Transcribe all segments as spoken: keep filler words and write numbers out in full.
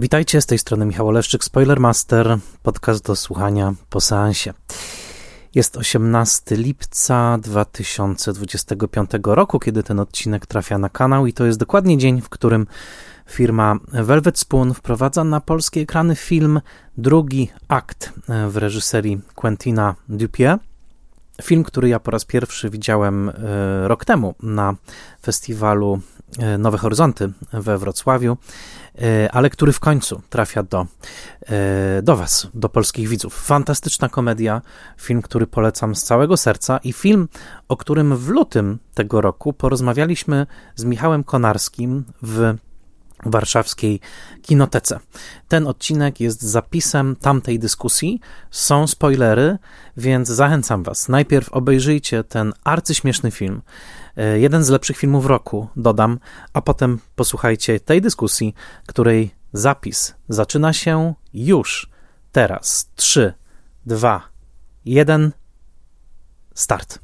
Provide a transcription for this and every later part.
Witajcie, z tej strony Michał Oleszczyk, Spoilermaster, podcast do słuchania po seansie. Jest osiemnastego lipca dwa tysiące dwudziestego piątego roku, kiedy ten odcinek trafia na kanał i to jest dokładnie dzień, w którym firma Velvet Spoon wprowadza na polskie ekrany film Drugi akt w reżyserii Quentina Dupieux. Film, który ja po raz pierwszy widziałem rok temu na festiwalu Nowe Horyzonty we Wrocławiu, ale który w końcu trafia do, do was, do polskich widzów. Fantastyczna komedia, film, który polecam z całego serca i film, o którym w lutym tego roku porozmawialiśmy z Michałem Konarskim w warszawskiej kinotece. Ten odcinek jest zapisem tamtej dyskusji, są spoilery, więc zachęcam was. Najpierw obejrzyjcie ten arcyśmieszny film, jeden z lepszych filmów roku, dodam, a potem posłuchajcie tej dyskusji, której zapis zaczyna się już teraz. trzy, dwa, jeden, start.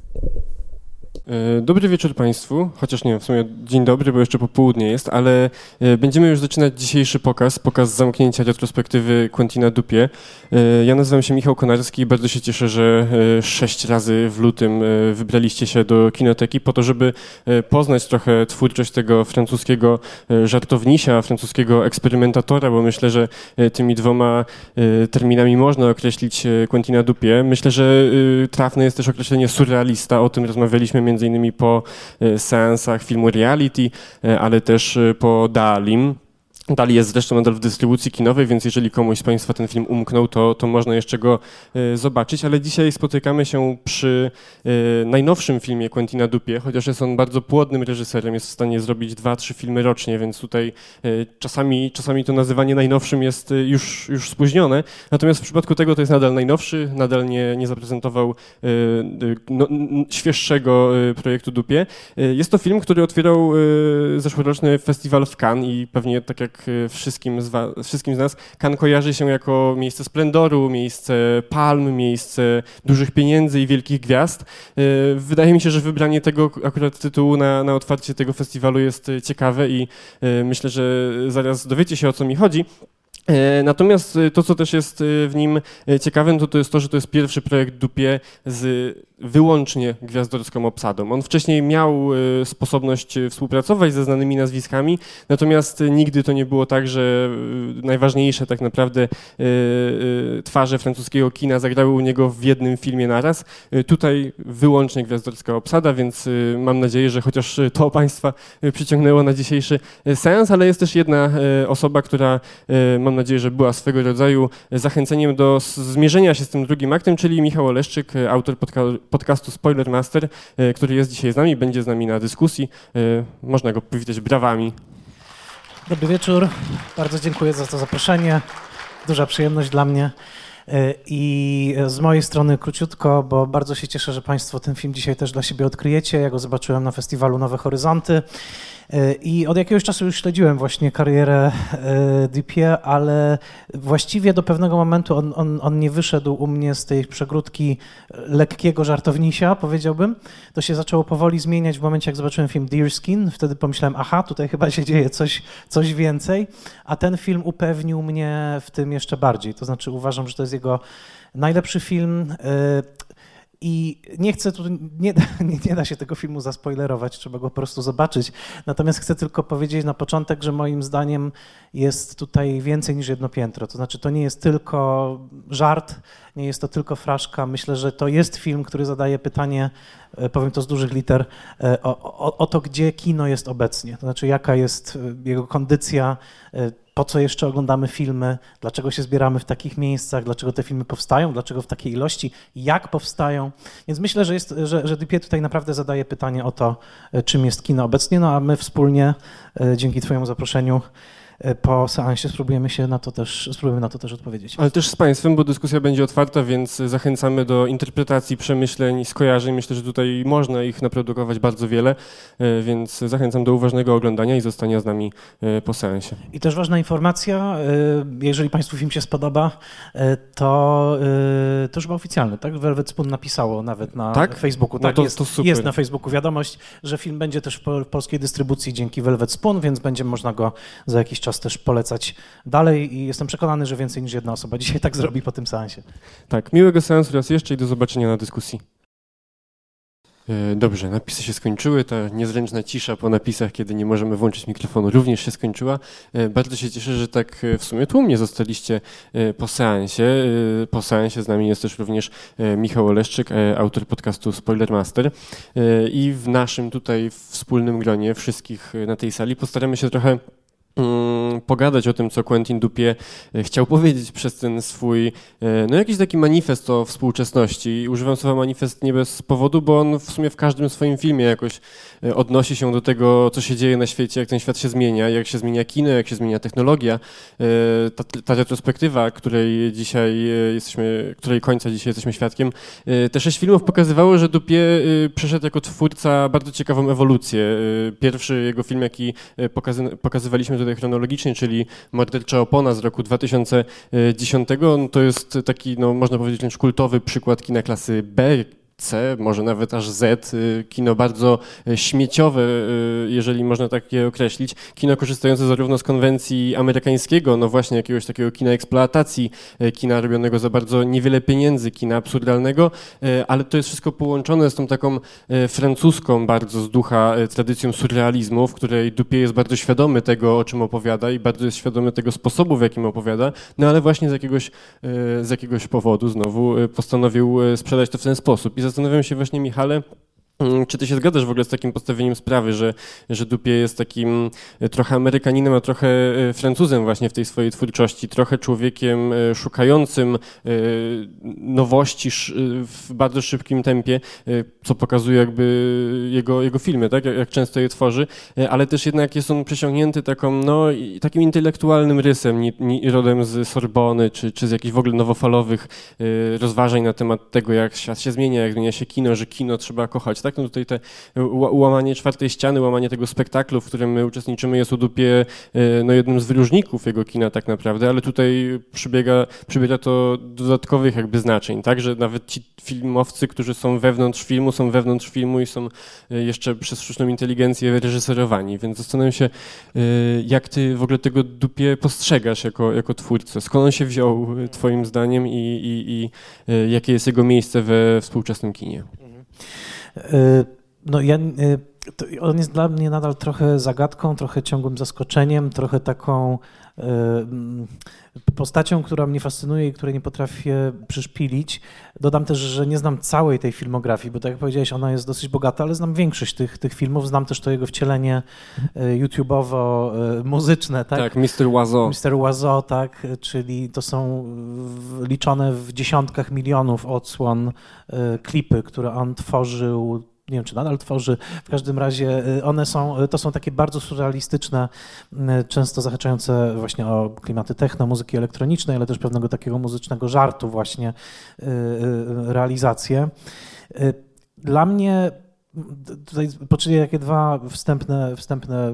Dobry wieczór Państwu, chociaż nie, w sumie dzień dobry, bo jeszcze popołudnie jest, ale będziemy już zaczynać dzisiejszy pokaz, pokaz zamknięcia retrospektywy Quentina Dupieux. Ja nazywam się Michał Konarski i bardzo się cieszę, że sześć razy w lutym wybraliście się do kinoteki po to, żeby poznać trochę twórczość tego francuskiego żartownisia, francuskiego eksperymentatora, bo myślę, że tymi dwoma terminami można określić Quentina Dupieux. Myślę, że trafne jest też określenie surrealista, o tym rozmawialiśmy między innymi po seansach filmu Reality, ale też po Dalim. Dali jest zresztą nadal w dystrybucji kinowej, więc jeżeli komuś z Państwa ten film umknął, to, to można jeszcze go y, zobaczyć, ale dzisiaj spotykamy się przy y, najnowszym filmie Quentina Dupieux, chociaż jest on bardzo płodnym reżyserem, jest w stanie zrobić dwa, trzy filmy rocznie, więc tutaj y, czasami, czasami to nazywanie najnowszym jest y, już, już spóźnione, natomiast w przypadku tego to jest nadal najnowszy, nadal nie, nie zaprezentował y, y, no, świeższego y, projektu Dupieux. Y, jest to film, który otwierał y, zeszłoroczny festiwal w Cannes i pewnie tak jak wszystkim z, was, wszystkim z nas, Cannes kojarzy się jako miejsce splendoru, miejsce palm, miejsce dużych pieniędzy i wielkich gwiazd. Wydaje mi się, że wybranie tego akurat tytułu na, na otwarcie tego festiwalu jest ciekawe i myślę, że zaraz dowiecie się, o co mi chodzi. Natomiast to, co też jest w nim ciekawe, to, to jest to, że to jest pierwszy projekt Dupieux z wyłącznie gwiazdorską obsadą. On wcześniej miał sposobność współpracować ze znanymi nazwiskami, natomiast nigdy to nie było tak, że najważniejsze tak naprawdę twarze francuskiego kina zagrały u niego w jednym filmie naraz. Tutaj wyłącznie gwiazdorska obsada, więc mam nadzieję, że chociaż to Państwa przyciągnęło na dzisiejszy seans, ale jest też jedna osoba, która mam nadzieję, że była swego rodzaju zachęceniem do zmierzenia się z tym drugim aktem, czyli Michał Oleszczyk, autor podca- podcastu Spoilermaster, który jest dzisiaj z nami, będzie z nami na dyskusji. Można go powitać brawami. Dobry wieczór, bardzo dziękuję za to zaproszenie, duża przyjemność dla mnie. I z mojej strony króciutko, bo bardzo się cieszę, że Państwo ten film dzisiaj też dla siebie odkryjecie. Ja go zobaczyłem na festiwalu Nowe Horyzonty i od jakiegoś czasu już śledziłem właśnie karierę Dupieux, ale właściwie do pewnego momentu on, on, on nie wyszedł u mnie z tej przegródki lekkiego żartownisia, powiedziałbym. To się zaczęło powoli zmieniać w momencie, jak zobaczyłem film Deerskin. Wtedy pomyślałem, aha, tutaj chyba się dzieje coś, coś więcej, a ten film upewnił mnie w tym jeszcze bardziej. To znaczy uważam, że to jest jego najlepszy film. I nie chcę tu, nie, nie, nie da się tego filmu zaspoilerować, trzeba go po prostu zobaczyć. Natomiast chcę tylko powiedzieć na początek, że moim zdaniem jest tutaj więcej niż jedno piętro. To znaczy to nie jest tylko żart, nie jest to tylko fraszka. Myślę, że to jest film, który zadaje pytanie, powiem to z dużych liter, o, o, o to, gdzie kino jest obecnie. To znaczy jaka jest jego kondycja, po co jeszcze oglądamy filmy, dlaczego się zbieramy w takich miejscach, dlaczego te filmy powstają, dlaczego w takiej ilości, jak powstają. Więc myślę, że, jest, że, że Dupieux tutaj naprawdę zadaje pytanie o to, czym jest kino obecnie, no a my wspólnie, dzięki Twojemu zaproszeniu, po seansie spróbujemy się na to też, spróbujemy na to też odpowiedzieć. Ale też z Państwem, bo dyskusja będzie otwarta, więc zachęcamy do interpretacji, przemyśleń, skojarzeń. Myślę, że tutaj można ich naprodukować bardzo wiele, więc zachęcam do uważnego oglądania i zostania z nami po seansie. I też ważna informacja, jeżeli Państwu film się spodoba, to, to już chyba oficjalne, tak? Velvet Spoon napisało nawet na tak? Facebooku. No tak, to, jest, to super. Jest na Facebooku wiadomość, że film będzie też w polskiej dystrybucji dzięki Velvet Spoon, więc będzie można go za jakiś czas czas też polecać dalej i jestem przekonany, że więcej niż jedna osoba dzisiaj tak zrobi po tym seansie. Tak, miłego seansu raz jeszcze i do zobaczenia na dyskusji. Dobrze, napisy się skończyły, ta niezręczna cisza po napisach, kiedy nie możemy włączyć mikrofonu, również się skończyła. Bardzo się cieszę, że tak w sumie tłumnie zostaliście po seansie. Po seansie z nami jest też również Michał Oleszczyk, autor podcastu Spoilermaster. I w naszym tutaj wspólnym gronie wszystkich na tej sali postaramy się trochę pogadać o tym, co Quentin Dupieux chciał powiedzieć przez ten swój, no jakiś taki manifest o współczesności. Używam słowa manifest nie bez powodu, bo on w sumie w każdym swoim filmie jakoś odnosi się do tego, co się dzieje na świecie, jak ten świat się zmienia, jak się zmienia kino, jak się zmienia technologia. Ta, ta retrospektywa, której dzisiaj jesteśmy, której końca dzisiaj jesteśmy świadkiem, te sześć filmów pokazywało, że Dupieux przeszedł jako twórca bardzo ciekawą ewolucję. Pierwszy jego film, jaki pokazy, pokazywaliśmy tutaj chronologicznie, czyli Mordercza opona z roku dwa tysiące dziesiątego, no to jest taki, no można powiedzieć, wręcz kultowy przykład kina klasy B, C, może nawet aż Z, kino bardzo śmieciowe, jeżeli można tak je określić, kino korzystające zarówno z konwencji amerykańskiego, no właśnie jakiegoś takiego kina eksploatacji, kina robionego za bardzo niewiele pieniędzy, kina absurdalnego, ale to jest wszystko połączone z tą taką francuską bardzo z ducha tradycją surrealizmu, w której Dupieux jest bardzo świadomy tego, o czym opowiada i bardzo jest świadomy tego sposobu, w jakim opowiada, no ale właśnie z jakiegoś, z jakiegoś powodu znowu postanowił sprzedać to w ten sposób. I zastanawiam się właśnie, Michale, czy ty się zgadzasz w ogóle z takim postawieniem sprawy, że, że Dupieux jest takim trochę Amerykaninem, a trochę Francuzem właśnie w tej swojej twórczości, trochę człowiekiem szukającym nowości w bardzo szybkim tempie, co pokazuje jakby jego, jego filmy, tak? Jak, jak często je tworzy, ale też jednak jest on przesiągnięty taką, no, takim intelektualnym rysem, nie, nie, rodem z Sorbony, czy, czy z jakichś w ogóle nowofalowych rozważań na temat tego, jak świat się zmienia, jak zmienia się kino, że kino trzeba kochać, tak? No tutaj te łamanie czwartej ściany, łamanie tego spektaklu, w którym my uczestniczymy, jest u Dupieux no, jednym z wyróżników jego kina tak naprawdę, ale tutaj przybiega, przybiega to dodatkowych jakby znaczeń, tak? Że nawet ci filmowcy, którzy są wewnątrz filmu, są wewnątrz filmu i są jeszcze przez sztuczną inteligencję reżyserowani, więc zastanawiam się, jak ty w ogóle tego Dupieux postrzegasz jako, jako twórcę, skąd on się wziął twoim zdaniem i, i, i jakie jest jego miejsce we współczesnym kinie? No ja, on jest dla mnie nadal trochę zagadką, trochę ciągłym zaskoczeniem, trochę taką postacią, która mnie fascynuje i której nie potrafię przyszpilić. Dodam też, że nie znam całej tej filmografii, bo tak jak powiedziałeś, ona jest dosyć bogata, ale znam większość tych, tych filmów. Znam też to jego wcielenie YouTube'owo-muzyczne, tak? Tak, mister Oiseau. mister Oiseau, tak, czyli to są liczone w dziesiątkach milionów odsłon klipy, które on tworzył. Nie wiem, czy nadal tworzy, w każdym razie one są, to są takie bardzo surrealistyczne, często zahaczające właśnie o klimaty techno, muzyki elektronicznej, ale też pewnego takiego muzycznego żartu właśnie realizacje. Dla mnie tutaj poczynię takie dwa wstępne, wstępne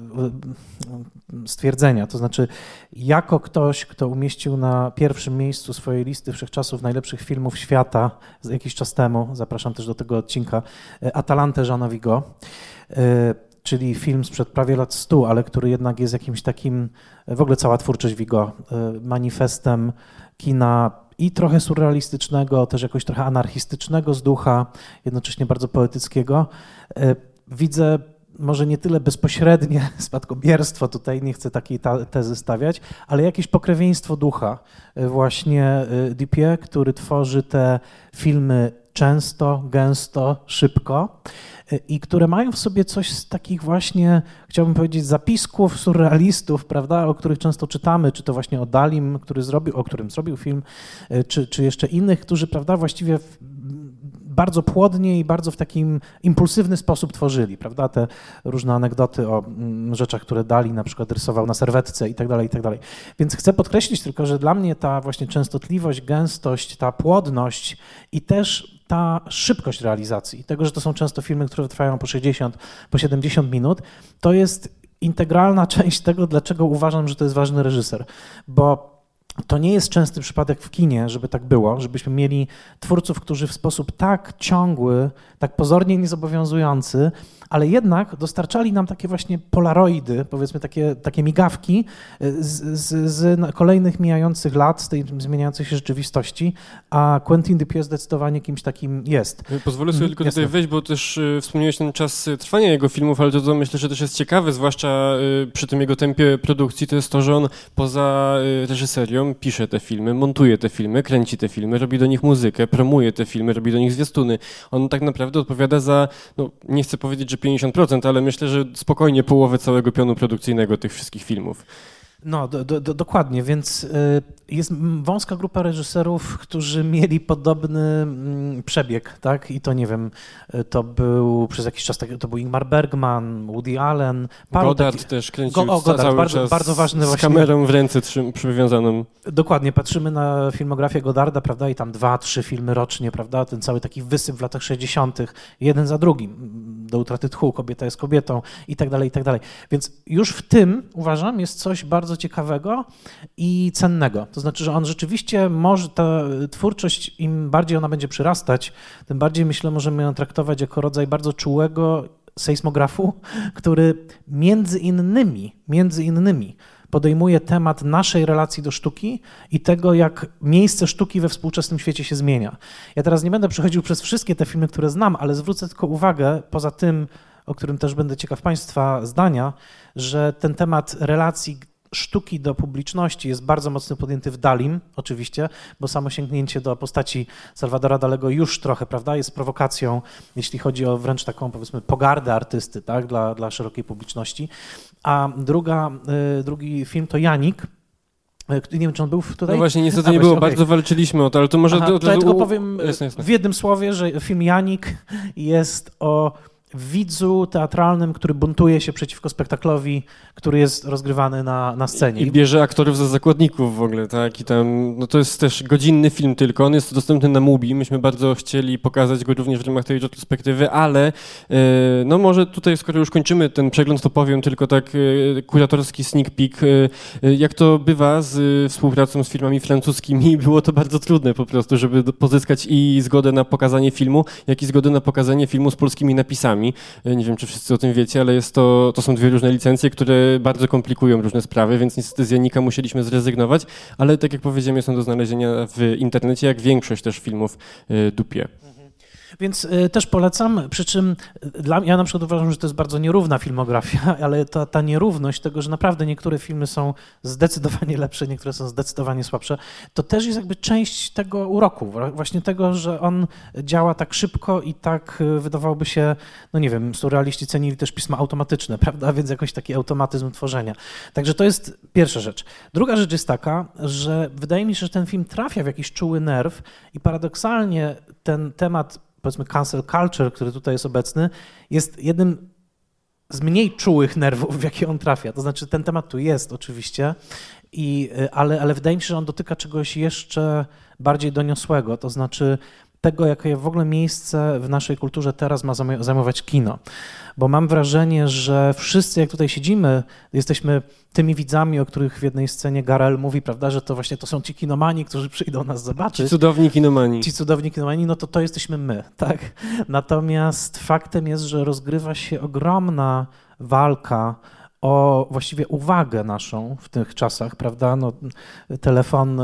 stwierdzenia, to znaczy jako ktoś, kto umieścił na pierwszym miejscu swojej listy wszechczasów najlepszych filmów świata jakiś czas temu, zapraszam też do tego odcinka, Atalantę Jeana Vigo, czyli film sprzed prawie lat stu, ale który jednak jest jakimś takim, w ogóle cała twórczość Vigo, manifestem kina i trochę surrealistycznego, też jakoś trochę anarchistycznego z ducha, jednocześnie bardzo poetyckiego. Widzę może nie tyle bezpośrednie spadkobierstwo, tutaj nie chcę takiej tezy stawiać, ale jakieś pokrewieństwo ducha właśnie Dupieux, który tworzy te filmy często, gęsto, szybko i które mają w sobie coś z takich właśnie, chciałbym powiedzieć, zapisków surrealistów, prawda, o których często czytamy, czy to właśnie o Dalim, który zrobił, o którym zrobił film, czy, czy jeszcze innych, którzy, prawda, właściwie w, bardzo płodnie i bardzo w takim impulsywny sposób tworzyli, prawda, te różne anegdoty o mm, rzeczach, które Dali na przykład rysował na serwetce i tak dalej, i tak dalej. Więc chcę podkreślić tylko, że dla mnie ta właśnie częstotliwość, gęstość, ta płodność i też ta szybkość realizacji, tego, że to są często filmy, które trwają po sześćdziesiąt, po siedemdziesiąt minut, to jest integralna część tego, dlaczego uważam, że to jest ważny reżyser, bo to nie jest częsty przypadek w kinie, żeby tak było, żebyśmy mieli twórców, którzy w sposób tak ciągły, tak pozornie niezobowiązujący, ale jednak dostarczali nam takie właśnie polaroidy, powiedzmy takie, takie migawki z, z, z kolejnych mijających lat, z tej zmieniającej się rzeczywistości, a Quentin Dupieux zdecydowanie kimś takim jest. Pozwolę sobie tylko Jasne. tutaj wejść, bo też y, wspomniałeś ten czas trwania jego filmów, ale to, to myślę, że też jest ciekawe, zwłaszcza y, przy tym jego tempie produkcji, to jest to, że on poza y, reżyserią pisze te filmy, montuje te filmy, kręci te filmy, robi do nich muzykę, promuje te filmy, robi do nich zwiastuny. On tak naprawdę odpowiada za, no nie chcę powiedzieć, że pięćdziesiąt procent, ale myślę, że spokojnie połowę całego pionu produkcyjnego tych wszystkich filmów. No, do, do, dokładnie, więc jest wąska grupa reżyserów, którzy mieli podobny przebieg, tak? I to nie wiem, to był przez jakiś czas, to był Ingmar Bergman, Woody Allen. Goddard taki... też kręcił Go, o, Goddard, cały bardzo, czas bardzo ważny z właśnie... kamerą w ręce trzym, przywiązaną. Dokładnie, patrzymy na filmografię Goddarda, prawda, i tam dwa, trzy filmy rocznie, prawda, ten cały taki wysyp w latach sześćdziesiątych, jeden za drugim, Do utraty tchu, Kobieta jest kobietą i tak dalej, i tak dalej. Więc już w tym, uważam, jest coś bardzo ciekawego i cennego. To znaczy, że on rzeczywiście może, ta twórczość, im bardziej ona będzie przyrastać, tym bardziej, myślę, możemy ją traktować jako rodzaj bardzo czułego sejsmografu, który między innymi, między innymi podejmuje temat naszej relacji do sztuki i tego, jak miejsce sztuki we współczesnym świecie się zmienia. Ja teraz nie będę przechodził przez wszystkie te filmy, które znam, ale zwrócę tylko uwagę, poza tym, o którym też będę ciekaw Państwa zdania, że ten temat relacji sztuki do publiczności jest bardzo mocno podjęty w Dalim, oczywiście, bo samo sięgnięcie do postaci Salvadora Dalego już trochę, prawda, jest prowokacją, jeśli chodzi o wręcz taką, powiedzmy, pogardę artysty, tak, dla, dla szerokiej publiczności. A druga, drugi film to Janik. Nie wiem, czy on był tutaj? No właśnie, niestety A, nie właśnie, było, okay. Bardzo walczyliśmy o to, ale to może... Aha, do, do, to ja do, tylko powiem jasne, jasne. w jednym słowie, że film Janik jest o widzu teatralnym, który buntuje się przeciwko spektaklowi, który jest rozgrywany na, na scenie. I bierze aktorów za zakładników w ogóle, tak? I tam, no to jest też godzinny film tylko, on jest dostępny na Mubi, myśmy bardzo chcieli pokazać go również w ramach tej retrospektywy, ale e, no może tutaj, skoro już kończymy ten przegląd, to powiem tylko tak e, kuratorski sneak peek. E, jak to bywa z e, współpracą z firmami francuskimi, było to bardzo trudne po prostu, żeby pozyskać i zgodę na pokazanie filmu, jak i zgodę na pokazanie filmu z polskimi napisami. Nie wiem, czy wszyscy o tym wiecie, ale jest to, to są dwie różne licencje, które bardzo komplikują różne sprawy, więc niestety z Janika musieliśmy zrezygnować, ale tak jak powiedziałem, są do znalezienia w internecie, jak większość też filmów Dupieux. Więc y, też polecam, przy czym dla mnie, ja na przykład uważam, że to jest bardzo nierówna filmografia, ale ta, ta nierówność tego, że naprawdę niektóre filmy są zdecydowanie lepsze, niektóre są zdecydowanie słabsze, to też jest jakby część tego uroku, właśnie tego, że on działa tak szybko i tak wydawałoby się, no nie wiem, surrealiści cenili też pisma automatyczne, prawda, więc jakoś taki automatyzm tworzenia. Także to jest pierwsza rzecz. Druga rzecz jest taka, że wydaje mi się, że ten film trafia w jakiś czuły nerw i paradoksalnie ten temat, powiedzmy cancel culture, który tutaj jest obecny, jest jednym z mniej czułych nerwów, w jakie on trafia. To znaczy ten temat tu jest oczywiście, i, ale, ale wydaje mi się, że on dotyka czegoś jeszcze bardziej doniosłego, to znaczy tego, jakie w ogóle miejsce w naszej kulturze teraz ma zajmować kino. Bo mam wrażenie, że wszyscy, jak tutaj siedzimy, jesteśmy tymi widzami, o których w jednej scenie Garel mówi, prawda, że to właśnie to są ci kinomani, którzy przyjdą nas zobaczyć. Ci cudowni kinomani. Ci cudowni kinomani, no to to jesteśmy my, tak? Natomiast faktem jest, że rozgrywa się ogromna walka o właściwie uwagę naszą w tych czasach, prawda? No, telefon,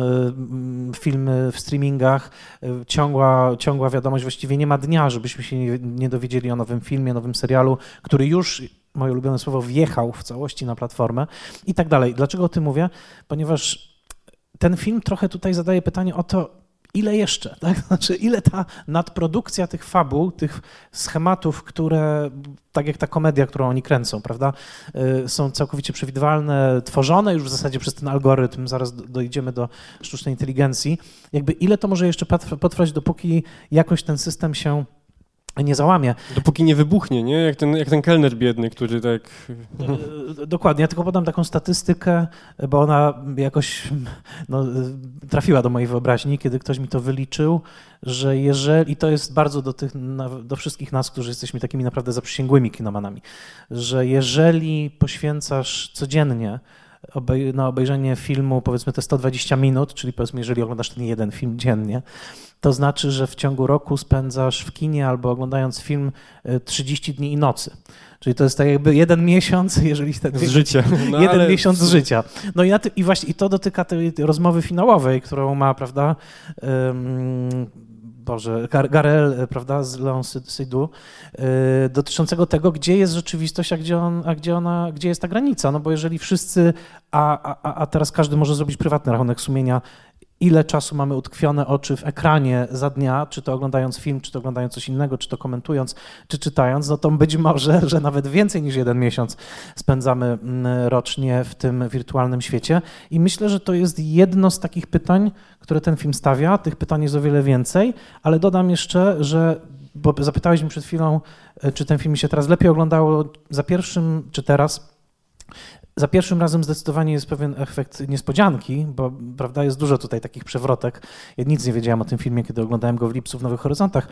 filmy w streamingach, ciągła, ciągła wiadomość, właściwie nie ma dnia, żebyśmy się nie, nie dowiedzieli o nowym filmie, nowym serialu, który już, moje ulubione słowo, wjechał w całości na platformę i tak dalej. Dlaczego o tym mówię? Ponieważ ten film trochę tutaj zadaje pytanie o to, ile jeszcze, tak? Znaczy, ile ta nadprodukcja tych fabuł, tych schematów, które, tak jak ta komedia, którą oni kręcą, prawda, są całkowicie przewidywalne, tworzone już w zasadzie przez ten algorytm, zaraz dojdziemy do sztucznej inteligencji, jakby ile to może jeszcze potrwać, dopóki jakoś ten system się nie załamie. Dopóki nie wybuchnie, nie? Jak ten, jak ten kelner biedny, który tak... Dokładnie, ja tylko podam taką statystykę, bo ona jakoś no, trafiła do mojej wyobraźni, kiedy ktoś mi to wyliczył, że jeżeli, i to jest bardzo do, tych, do wszystkich nas, którzy jesteśmy takimi naprawdę zaprzysięgłymi kinomanami, że jeżeli poświęcasz codziennie obej- na obejrzenie filmu, powiedzmy te sto dwadzieścia minut, czyli powiedzmy, jeżeli oglądasz ten jeden film dziennie, to znaczy, że w ciągu roku spędzasz w kinie albo oglądając film trzydzieści dni i nocy. Czyli to jest tak jakby jeden miesiąc, jeżeli ten z życia. No, jeden ale... miesiąc z życia. No i, na ty, i właśnie i to dotyka tej, tej rozmowy finałowej, którą ma, prawda, um, Boże, Garel, prawda, z Leon Seydoux, yy, dotyczącego tego, gdzie jest rzeczywistość, a gdzie, on, a gdzie ona, gdzie jest ta granica. No bo jeżeli wszyscy, a, a, a teraz każdy może zrobić prywatny rachunek sumienia, ile czasu mamy utkwione oczy w ekranie za dnia, czy to oglądając film, czy to oglądając coś innego, czy to komentując, czy czytając, no to być może, że nawet więcej niż jeden miesiąc spędzamy rocznie w tym wirtualnym świecie. I myślę, że to jest jedno z takich pytań, które ten film stawia. Tych pytań jest o wiele więcej, ale dodam jeszcze, że, bo zapytałeś mnie przed chwilą, czy ten film mi się teraz lepiej oglądało za pierwszym, czy teraz. Za pierwszym razem zdecydowanie jest pewien efekt niespodzianki, bo prawda, jest dużo tutaj takich przewrotek. Ja nic nie wiedziałem o tym filmie, kiedy oglądałem go w lipcu w Nowych Horyzontach,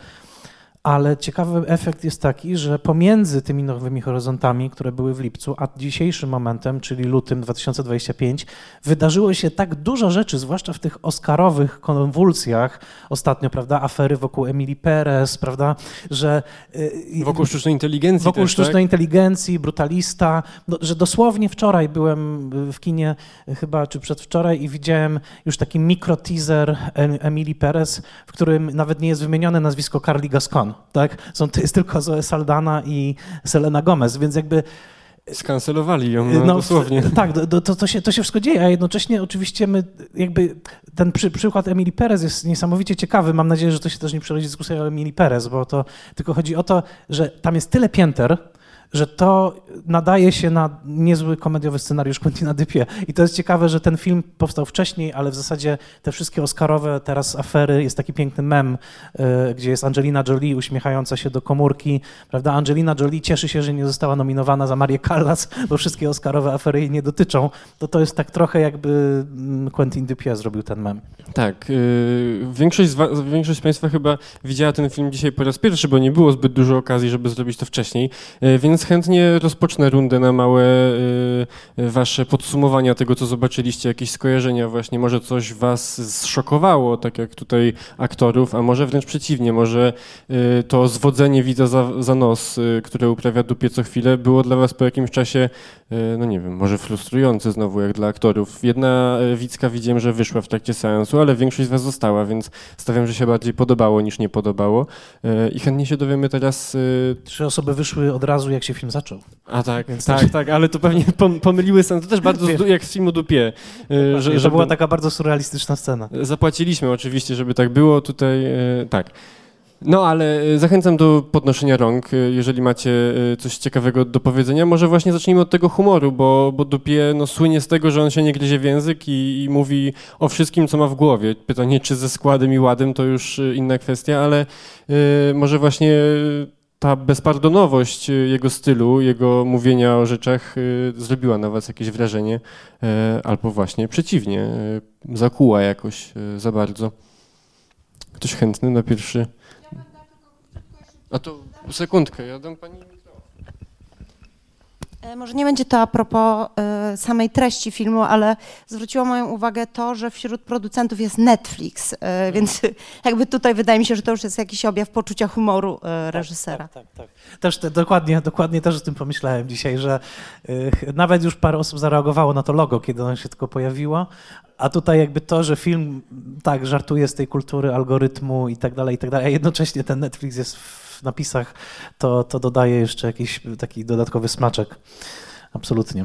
ale ciekawy efekt jest taki, że pomiędzy tymi Nowymi Horyzontami, które były w lipcu, a dzisiejszym momentem, czyli lutym dwa tysiące dwudziestym piątym, wydarzyło się tak dużo rzeczy, zwłaszcza w tych oscarowych konwulsjach ostatnio, prawda, afery wokół Emily Perez, prawda, że... Wokół sztucznej inteligencji Wokół też, sztucznej tak? inteligencji, Brutalista, no, że dosłownie wczoraj byłem w kinie chyba, czy przedwczoraj i widziałem już taki mikro-teaser Emily Perez, w którym nawet nie jest wymienione nazwisko Carly Gascon. Tak? Są, to jest tylko Zoe Saldana i Selena Gomez, więc jakby... Skancelowali ją, no, no, dosłownie. Tak, to, to, to, się, to się wszystko dzieje, a jednocześnie oczywiście my jakby ten przy, przykład Emily Perez jest niesamowicie ciekawy. Mam nadzieję, że to się też nie przerodzi dyskusja o Emily Perez, bo to tylko chodzi o to, że tam jest tyle pięter, że to nadaje się na niezły komediowy scenariusz Quentina Dupieux. I to jest ciekawe, że ten film powstał wcześniej, ale w zasadzie te wszystkie oscarowe teraz afery, jest taki piękny mem, y, gdzie jest Angelina Jolie uśmiechająca się do komórki, prawda? Angelina Jolie cieszy się, że nie została nominowana za Marię Callas, bo wszystkie oscarowe afery jej nie dotyczą. To to jest tak trochę jakby Quentin Dupieux zrobił ten mem. Tak. Y, większość, z wa- większość z Państwa chyba widziała ten film dzisiaj po raz pierwszy, bo nie było zbyt dużo okazji, żeby zrobić to wcześniej, y, więc chętnie rozpocznę rundę na małe y, wasze podsumowania tego, co zobaczyliście, jakieś skojarzenia właśnie, może coś was zszokowało, tak jak tutaj aktorów, a może wręcz przeciwnie, może y, to zwodzenie widza za, za nos, y, które uprawia Dupieux co chwilę, było dla was po jakimś czasie, y, no nie wiem, może frustrujące znowu, jak dla aktorów. Jedna y, widzka widziałem, że wyszła w trakcie seansu, ale większość z was została, więc stawiam, że się bardziej podobało niż nie podobało y, i chętnie się dowiemy teraz... Y, Trzy osoby wyszły od razu, jak się film zaczął. A tak, Więc tak, też... tak, ale to pewnie pomyliły sens. To też bardzo z, jak z filmu Dupieux. Że, że to była taka bardzo surrealistyczna scena. Zapłaciliśmy oczywiście, żeby tak było tutaj, tak. No ale zachęcam do podnoszenia rąk, jeżeli macie coś ciekawego do powiedzenia. Może właśnie zacznijmy od tego humoru, bo, bo Dupieux no, słynie z tego, że on się nie gryzie w język i, i mówi o wszystkim, co ma w głowie. Pytanie, czy ze składem i ładem, to już inna kwestia, ale y, może właśnie... ta bezpardonowość jego stylu, jego mówienia o rzeczach y, zrobiła na was jakieś wrażenie, y, albo właśnie przeciwnie, y, zakuła jakoś y, za bardzo. Ktoś chętny na pierwszy? A to sekundkę, ja dam pani mikrofon. Może nie będzie to a propos y, samej treści filmu, ale zwróciło moją uwagę to, że wśród producentów jest Netflix, y, więc jakby tutaj wydaje mi się, że to już jest jakiś objaw poczucia humoru y, reżysera. Tak, tak, tak, tak. Też te, dokładnie, dokładnie też o tym pomyślałem dzisiaj, że y, nawet już parę osób zareagowało na to logo, kiedy ono się tylko pojawiło, a tutaj jakby to, że film tak żartuje z tej kultury algorytmu i tak dalej, i tak dalej, a jednocześnie ten Netflix jest w napisach, to, to dodaje jeszcze jakiś taki dodatkowy smaczek. Absolutnie.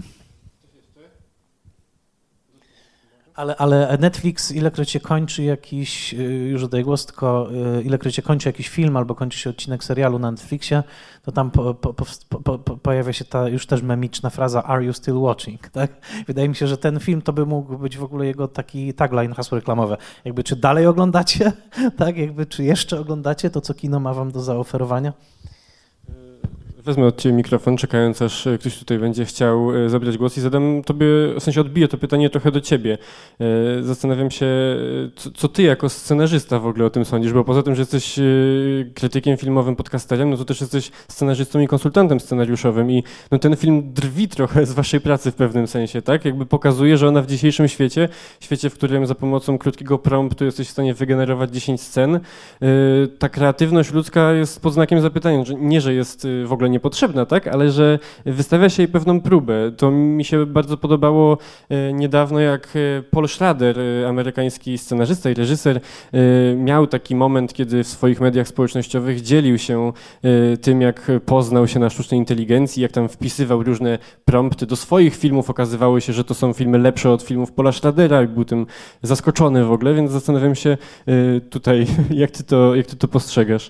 Ale, ale Netflix, ilekroć się kończy jakiś, już oddaję głos, tylko ilekroć się kończy jakiś film albo kończy się odcinek serialu na Netflixie, to tam po, po, po, po, pojawia się ta już też memiczna fraza "Are you still watching?" Tak? Wydaje mi się, że ten film to by mógł być w ogóle jego taki tagline, hasło reklamowe. Jakby czy dalej oglądacie, tak? Jakby czy jeszcze oglądacie to, co kino ma wam do zaoferowania? Wezmę od ciebie mikrofon, czekając aż ktoś tutaj będzie chciał zabrać głos i zadam tobie, w sensie odbiję to pytanie trochę do ciebie. Zastanawiam się, co, co ty jako scenarzysta w ogóle o tym sądzisz, bo poza tym, że jesteś krytykiem filmowym, podcasterem, no to też jesteś scenarzystą i konsultantem scenariuszowym i no ten film drwi trochę z waszej pracy w pewnym sensie, tak? Jakby pokazuje, że ona w dzisiejszym świecie, świecie, w którym za pomocą krótkiego promptu jesteś w stanie wygenerować dziesięć scen, ta kreatywność ludzka jest pod znakiem zapytania, że nie, że jest w ogóle niepotrzebna, tak, ale że wystawia się jej pewną próbę. To mi się bardzo podobało niedawno, jak Paul Schrader, amerykański scenarzysta i reżyser, miał taki moment, kiedy w swoich mediach społecznościowych dzielił się tym, jak poznał się na sztucznej inteligencji, jak tam wpisywał różne prompty do swoich filmów. Okazywało się, że to są filmy lepsze od filmów Paula Schradera i był tym zaskoczony w ogóle, więc zastanawiam się tutaj, jak ty to, jak ty to postrzegasz.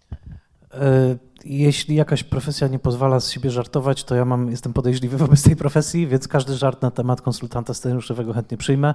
Jeśli jakaś profesja nie pozwala z siebie żartować, to ja mam, jestem podejrzliwy wobec tej profesji, więc każdy żart na temat konsultanta scenariuszowego chętnie przyjmę.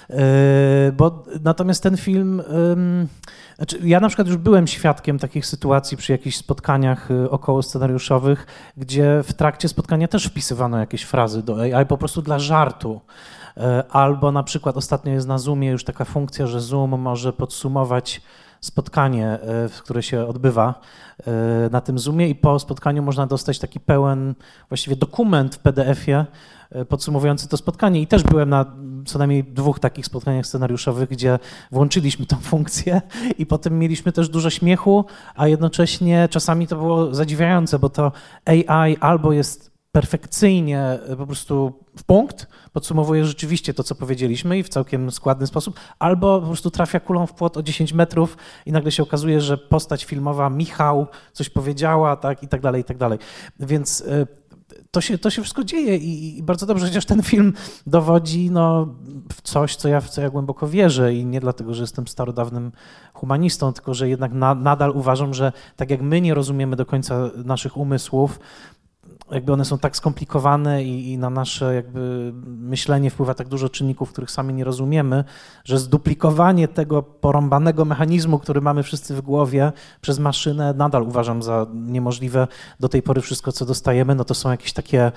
Bo natomiast ten film, znaczy ja na przykład już byłem świadkiem takich sytuacji przy jakichś spotkaniach około scenariuszowych, gdzie w trakcie spotkania też wpisywano jakieś frazy do A I po prostu dla żartu. Albo na przykład ostatnio jest na Zoomie już taka funkcja, że Zoom może podsumować spotkanie, które się odbywa na tym Zoomie i po spotkaniu można dostać taki pełen właściwie dokument w P D F-ie podsumowujący to spotkanie i też byłem na co najmniej dwóch takich spotkaniach scenariuszowych, gdzie włączyliśmy tą funkcję i potem mieliśmy też dużo śmiechu, a jednocześnie czasami to było zadziwiające, bo to A I albo jest perfekcyjnie po prostu w punkt, podsumowuje rzeczywiście to, co powiedzieliśmy i w całkiem składny sposób, albo po prostu trafia kulą w płot o dziesięć metrów i nagle się okazuje, że postać filmowa Michał coś powiedziała, tak, i tak dalej, i tak dalej. Więc to się, to się wszystko dzieje i, i bardzo dobrze, chociaż ten film dowodzi no, w coś, co ja, w co ja głęboko wierzę i nie dlatego, że jestem starodawnym humanistą, tylko że jednak na, nadal uważam, że tak jak my nie rozumiemy do końca naszych umysłów, jakby one są tak skomplikowane i, i na nasze jakby myślenie wpływa tak dużo czynników, których sami nie rozumiemy, że zduplikowanie tego porąbanego mechanizmu, który mamy wszyscy w głowie przez maszynę nadal uważam za niemożliwe. Do tej pory wszystko, co dostajemy, no to są jakieś takie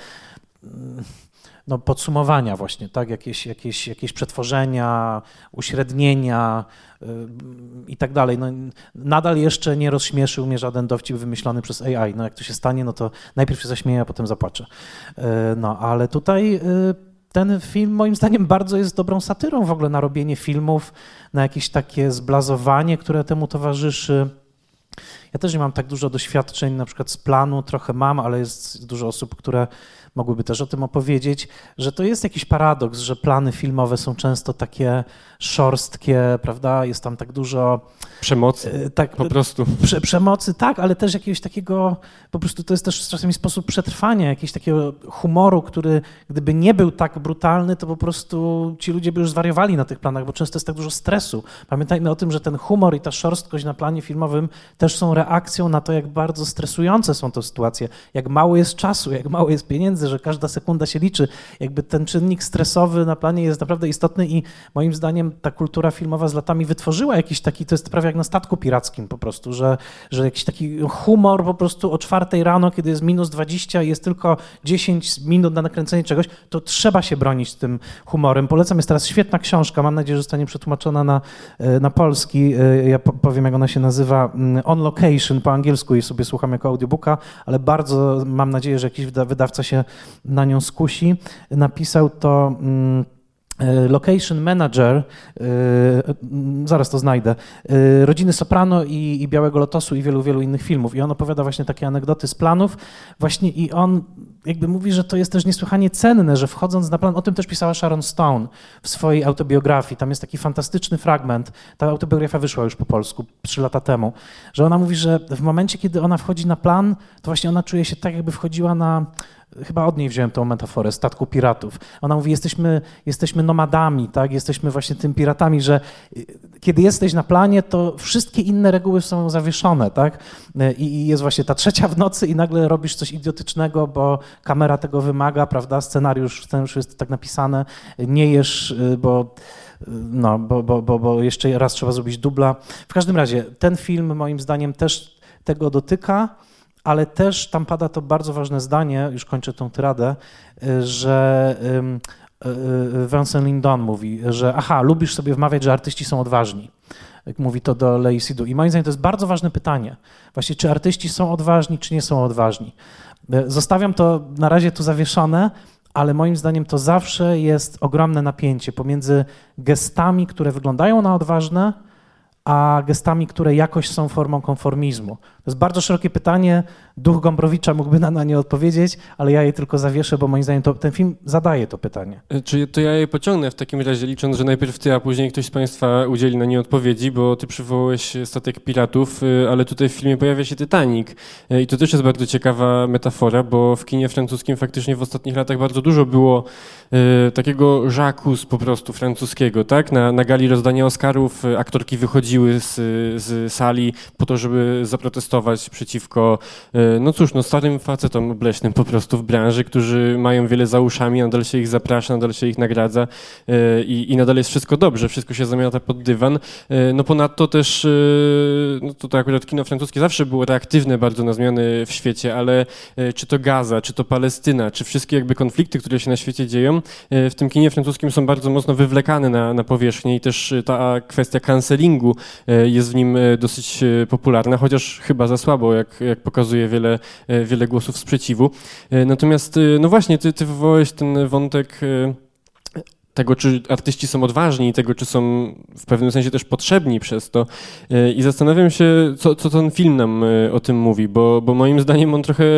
no, podsumowania właśnie, tak? Jakieś, jakieś, jakieś przetworzenia, uśrednienia yy, i tak dalej. No, nadal jeszcze nie rozśmieszył mnie żaden dowcip wymyślony przez A I. No, jak to się stanie, no to najpierw się zaśmieję, a potem zapłaczę. Yy, no, ale tutaj yy, ten film moim zdaniem bardzo jest dobrą satyrą w ogóle na robienie filmów, na jakieś takie zblazowanie, które temu towarzyszy. Ja też nie mam tak dużo doświadczeń, na przykład z planu trochę mam, ale jest dużo osób, które mogłyby też o tym opowiedzieć, że to jest jakiś paradoks, że plany filmowe są często takie szorstkie, prawda? Jest tam tak dużo... Przemocy, tak, po prostu. Prze, przemocy, tak, ale też jakiegoś takiego, po prostu to jest też czasami sposób przetrwania, jakiegoś takiego humoru, który gdyby nie był tak brutalny, to po prostu ci ludzie by już zwariowali na tych planach, bo często jest tak dużo stresu. Pamiętajmy o tym, że ten humor i ta szorstkość na planie filmowym też są reakcją na to, jak bardzo stresujące są te sytuacje, jak mało jest czasu, jak mało jest pieniędzy, że każda sekunda się liczy. Jakby ten czynnik stresowy na planie jest naprawdę istotny i moim zdaniem ta kultura filmowa z latami wytworzyła jakiś taki, to jest prawie jak na statku pirackim po prostu, że, że jakiś taki humor po prostu o czwartej rano, kiedy jest minus dwadzieścia i jest tylko dziesięć minut na nakręcenie czegoś, to trzeba się bronić tym humorem. Polecam, jest teraz świetna książka, mam nadzieję, że zostanie przetłumaczona na, na polski. Ja powiem, jak ona się nazywa, On Location po angielsku i sobie słucham jako audiobooka, ale bardzo mam nadzieję, że jakiś wydawca się na nią skusi. Napisał to Location Manager, zaraz to znajdę, Rodziny Soprano i, i Białego Lotosu i wielu, wielu innych filmów. I on opowiada właśnie takie anegdoty z planów właśnie i on jakby mówi, że to jest też niesłychanie cenne, że wchodząc na plan, o tym też pisała Sharon Stone w swojej autobiografii, tam jest taki fantastyczny fragment, ta autobiografia wyszła już po polsku trzy lata temu, że ona mówi, że w momencie, kiedy ona wchodzi na plan, to właśnie ona czuje się tak, jakby wchodziła na... Chyba od niej wziąłem tą metaforę, statku piratów. Ona mówi, jesteśmy, jesteśmy nomadami, tak? Jesteśmy właśnie tym piratami, że kiedy jesteś na planie, to wszystkie inne reguły są zawieszone, tak? I, i jest właśnie ta trzecia w nocy i nagle robisz coś idiotycznego, bo kamera tego wymaga, prawda? Scenariusz, scenariusz jest tak napisane, nie jesz, bo... No, bo, bo, bo, bo jeszcze raz trzeba zrobić dubla. W każdym razie ten film moim zdaniem też tego dotyka, ale też tam pada to bardzo ważne zdanie, już kończę tą tyradę, że Vincent Lindon mówi, że aha, lubisz sobie wmawiać, że artyści są odważni. Jak mówi to do Lei Seydoux. I moim zdaniem to jest bardzo ważne pytanie. Właśnie, czy artyści są odważni, czy nie są odważni. Zostawiam to na razie tu zawieszone, ale moim zdaniem to zawsze jest ogromne napięcie pomiędzy gestami, które wyglądają na odważne, a gestami, które jakoś są formą konformizmu. To jest bardzo szerokie pytanie, duch Gombrowicza mógłby na, na nie odpowiedzieć, ale ja je tylko zawieszę, bo moim zdaniem to, ten film zadaje to pytanie. Czy to ja je pociągnę w takim razie, licząc, że najpierw ty, a później ktoś z państwa udzieli na nie odpowiedzi, bo ty przywołałeś Statek Piratów, ale tutaj w filmie pojawia się Titanic i to też jest bardzo ciekawa metafora, bo w kinie francuskim faktycznie w ostatnich latach bardzo dużo było e, takiego j'accuse po prostu francuskiego, tak? Na, na gali rozdania Oscarów aktorki wychodziły z, z sali po to, żeby zaprotestować przeciwko no cóż, no starym facetom obleśnym po prostu w branży, którzy mają wiele za uszami, nadal się ich zaprasza, nadal się ich nagradza i, i nadal jest wszystko dobrze, wszystko się zamiata pod dywan. No ponadto też, no to, to akurat kino francuskie zawsze było reaktywne bardzo na zmiany w świecie, ale czy to Gaza, czy to Palestyna, czy wszystkie jakby konflikty, które się na świecie dzieją, w tym kinie francuskim są bardzo mocno wywlekane na, na powierzchnię i też ta kwestia cancelingu jest w nim dosyć popularna, chociaż chyba za słabo, jak, jak pokazuje wiele, wiele głosów sprzeciwu. Natomiast, no właśnie, ty, ty wywołałeś ten wątek tego, czy artyści są odważni i tego, czy są w pewnym sensie też potrzebni przez to. I zastanawiam się, co, co ten film nam o tym mówi, bo, bo moim zdaniem on trochę...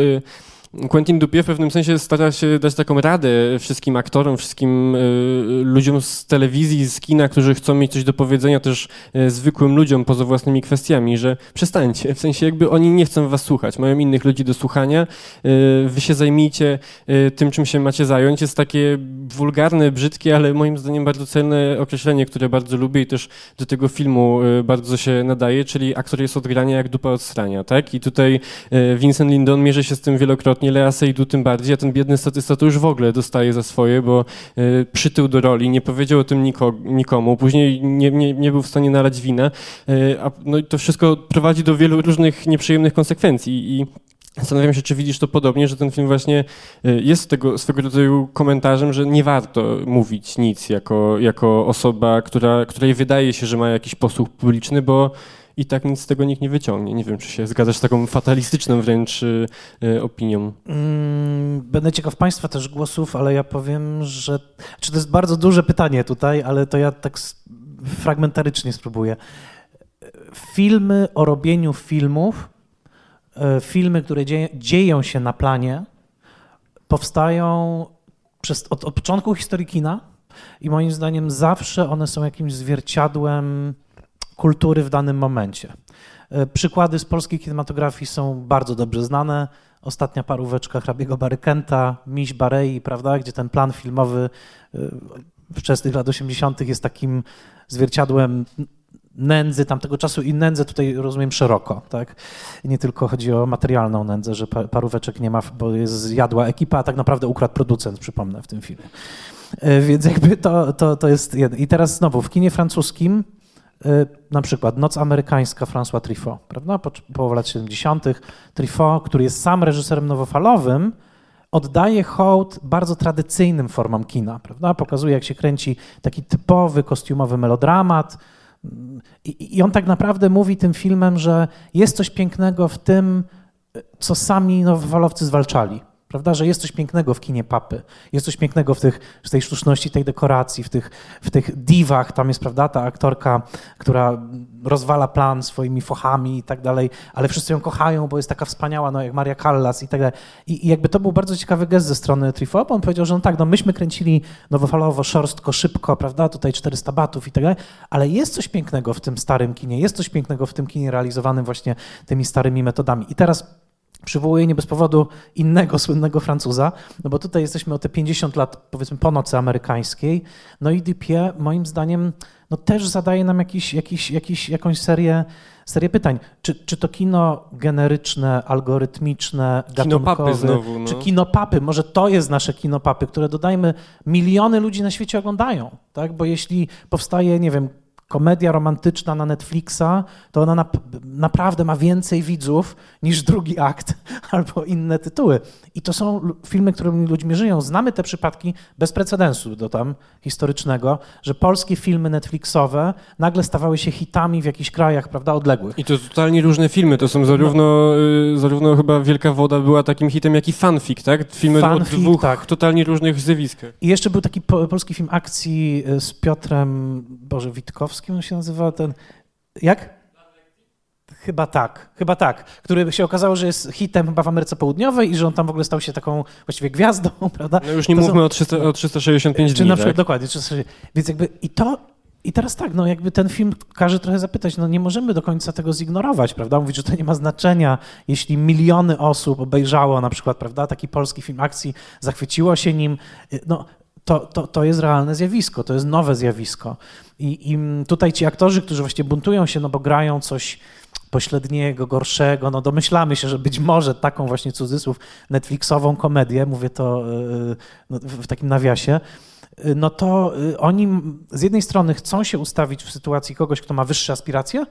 Quentin Dupieux w pewnym sensie stara się dać taką radę wszystkim aktorom, wszystkim y, ludziom z telewizji, z kina, którzy chcą mieć coś do powiedzenia też y, zwykłym ludziom poza własnymi kwestiami, że przestańcie, w sensie jakby oni nie chcą was słuchać, mają innych ludzi do słuchania, y, wy się zajmijcie y, tym, czym się macie zająć. Jest takie wulgarne, brzydkie, ale moim zdaniem bardzo celne określenie, które bardzo lubię i też do tego filmu y, bardzo się nadaje, czyli aktor jest od grania jak dupa od srania, tak? I tutaj y, Vincent Lindon mierzy się z tym wielokrotnie, Lea Seydoux tym bardziej, a ten biedny statysta to już w ogóle dostaje za swoje, bo y, przytył do roli, nie powiedział o tym niko, nikomu, później nie, nie, nie był w stanie nalać wina, y, a no i to wszystko prowadzi do wielu różnych nieprzyjemnych konsekwencji i zastanawiam się, czy widzisz to podobnie, że ten film właśnie jest tego swego rodzaju komentarzem, że nie warto mówić nic jako, jako osoba, która, której wydaje się, że ma jakiś posłuch publiczny, bo i tak nic z tego nikt nie wyciągnie. Nie wiem, czy się zgadzasz z taką fatalistyczną wręcz y, y, opinią. Będę ciekaw Państwa też głosów, ale ja powiem, że... Czy to jest bardzo duże pytanie tutaj, ale to ja tak fragmentarycznie spróbuję. Filmy o robieniu filmów, filmy, które dzieje, dzieją się na planie, powstają przez, od, od początku historii kina i moim zdaniem zawsze one są jakimś zwierciadłem kultury w danym momencie. Przykłady z polskiej kinematografii są bardzo dobrze znane. Ostatnia paróweczka hrabiego Barykenta, Miś Barei, prawda, gdzie ten plan filmowy wczesnych lat osiemdziesiątych jest takim zwierciadłem nędzy tamtego czasu i nędzę tutaj rozumiem szeroko, tak? Nie tylko chodzi o materialną nędzę, że paróweczek nie ma, bo jest zjadła ekipa, a tak naprawdę ukradł producent, przypomnę, w tym filmie. Więc jakby to, to, to jest jedno. I teraz znowu w kinie francuskim na przykład Noc amerykańska François Truffaut, prawda? Po, połowa lat siedemdziesiątych Truffaut, który jest sam reżyserem nowofalowym, oddaje hołd bardzo tradycyjnym formom kina, prawda? Pokazuje, jak się kręci taki typowy, kostiumowy melodramat. I, I on tak naprawdę mówi tym filmem, że jest coś pięknego w tym, co sami nowofalowcy zwalczali. Prawda, że jest coś pięknego w kinie papy, jest coś pięknego w, tych, w tej sztuczności, tej dekoracji, w tych, w tych diwach, tam jest, prawda, ta aktorka, która rozwala plan swoimi fochami i tak dalej, ale wszyscy ją kochają, bo jest taka wspaniała, no jak Maria Callas i tak dalej. I, i jakby to był bardzo ciekawy gest ze strony Truffaut, bo on powiedział, że no tak, no myśmy kręcili nowofalowo, szorstko, szybko, prawda, tutaj czterysta batów i tak dalej, ale jest coś pięknego w tym starym kinie, jest coś pięknego w tym kinie realizowanym właśnie tymi starymi metodami. I teraz przywołuję nie bez powodu innego słynnego Francuza, no bo tutaj jesteśmy o te pięćdziesiąt lat, powiedzmy, po Nocy amerykańskiej, no i Dupieux moim zdaniem no też zadaje nam jakiś, jakiś, jakiś, jakąś serię, serię pytań. Czy, czy to kino generyczne, algorytmiczne, gatunkowe, kinopapy znowu, no. Czy kinopapy, może to jest nasze kinopapy, które dodajmy miliony ludzi na świecie oglądają, tak? Bo jeśli powstaje, nie wiem, komedia romantyczna na Netflixa, to ona nap naprawdę ma więcej widzów niż drugi akt albo inne tytuły. I to są filmy, którymi ludźmi żyją. Znamy te przypadki bez precedensu, dodam, historycznego, że polskie filmy Netflixowe nagle stawały się hitami w jakichś krajach, prawda, odległych. I to totalnie różne filmy, to są zarówno, no, y, zarówno chyba Wielka Woda była takim hitem, jak i fanfic, tak? Filmy fanfic, o dwóch tak. totalnie różnych zjawiskach. I jeszcze był taki po, polski film akcji z Piotrem, Boże, Witkowskim on się nazywa, ten, jak? Chyba tak, chyba tak, który się okazało, że jest hitem chyba w Ameryce Południowej i że on tam w ogóle stał się taką właściwie gwiazdą, prawda? No już nie to mówmy są, o, trzysta, o trzysta sześćdziesiąt pięć czy dni, na przykład, tak? dokładnie, trzysta sześćdziesiąt, więc jakby i to, i teraz tak, no jakby ten film każe trochę zapytać, no nie możemy do końca tego zignorować, prawda? Mówić, że to nie ma znaczenia, jeśli miliony osób obejrzało na przykład, prawda, taki polski film akcji, zachwyciło się nim, no to, to, to jest realne zjawisko, to jest nowe zjawisko. I, I tutaj ci aktorzy, którzy właściwie buntują się, no bo grają coś pośredniego, gorszego, no domyślamy się, że być może taką właśnie cudzysłów Netflixową komedię, mówię to w takim nawiasie, no to oni z jednej strony chcą się ustawić w sytuacji kogoś, kto ma wyższe aspiracje,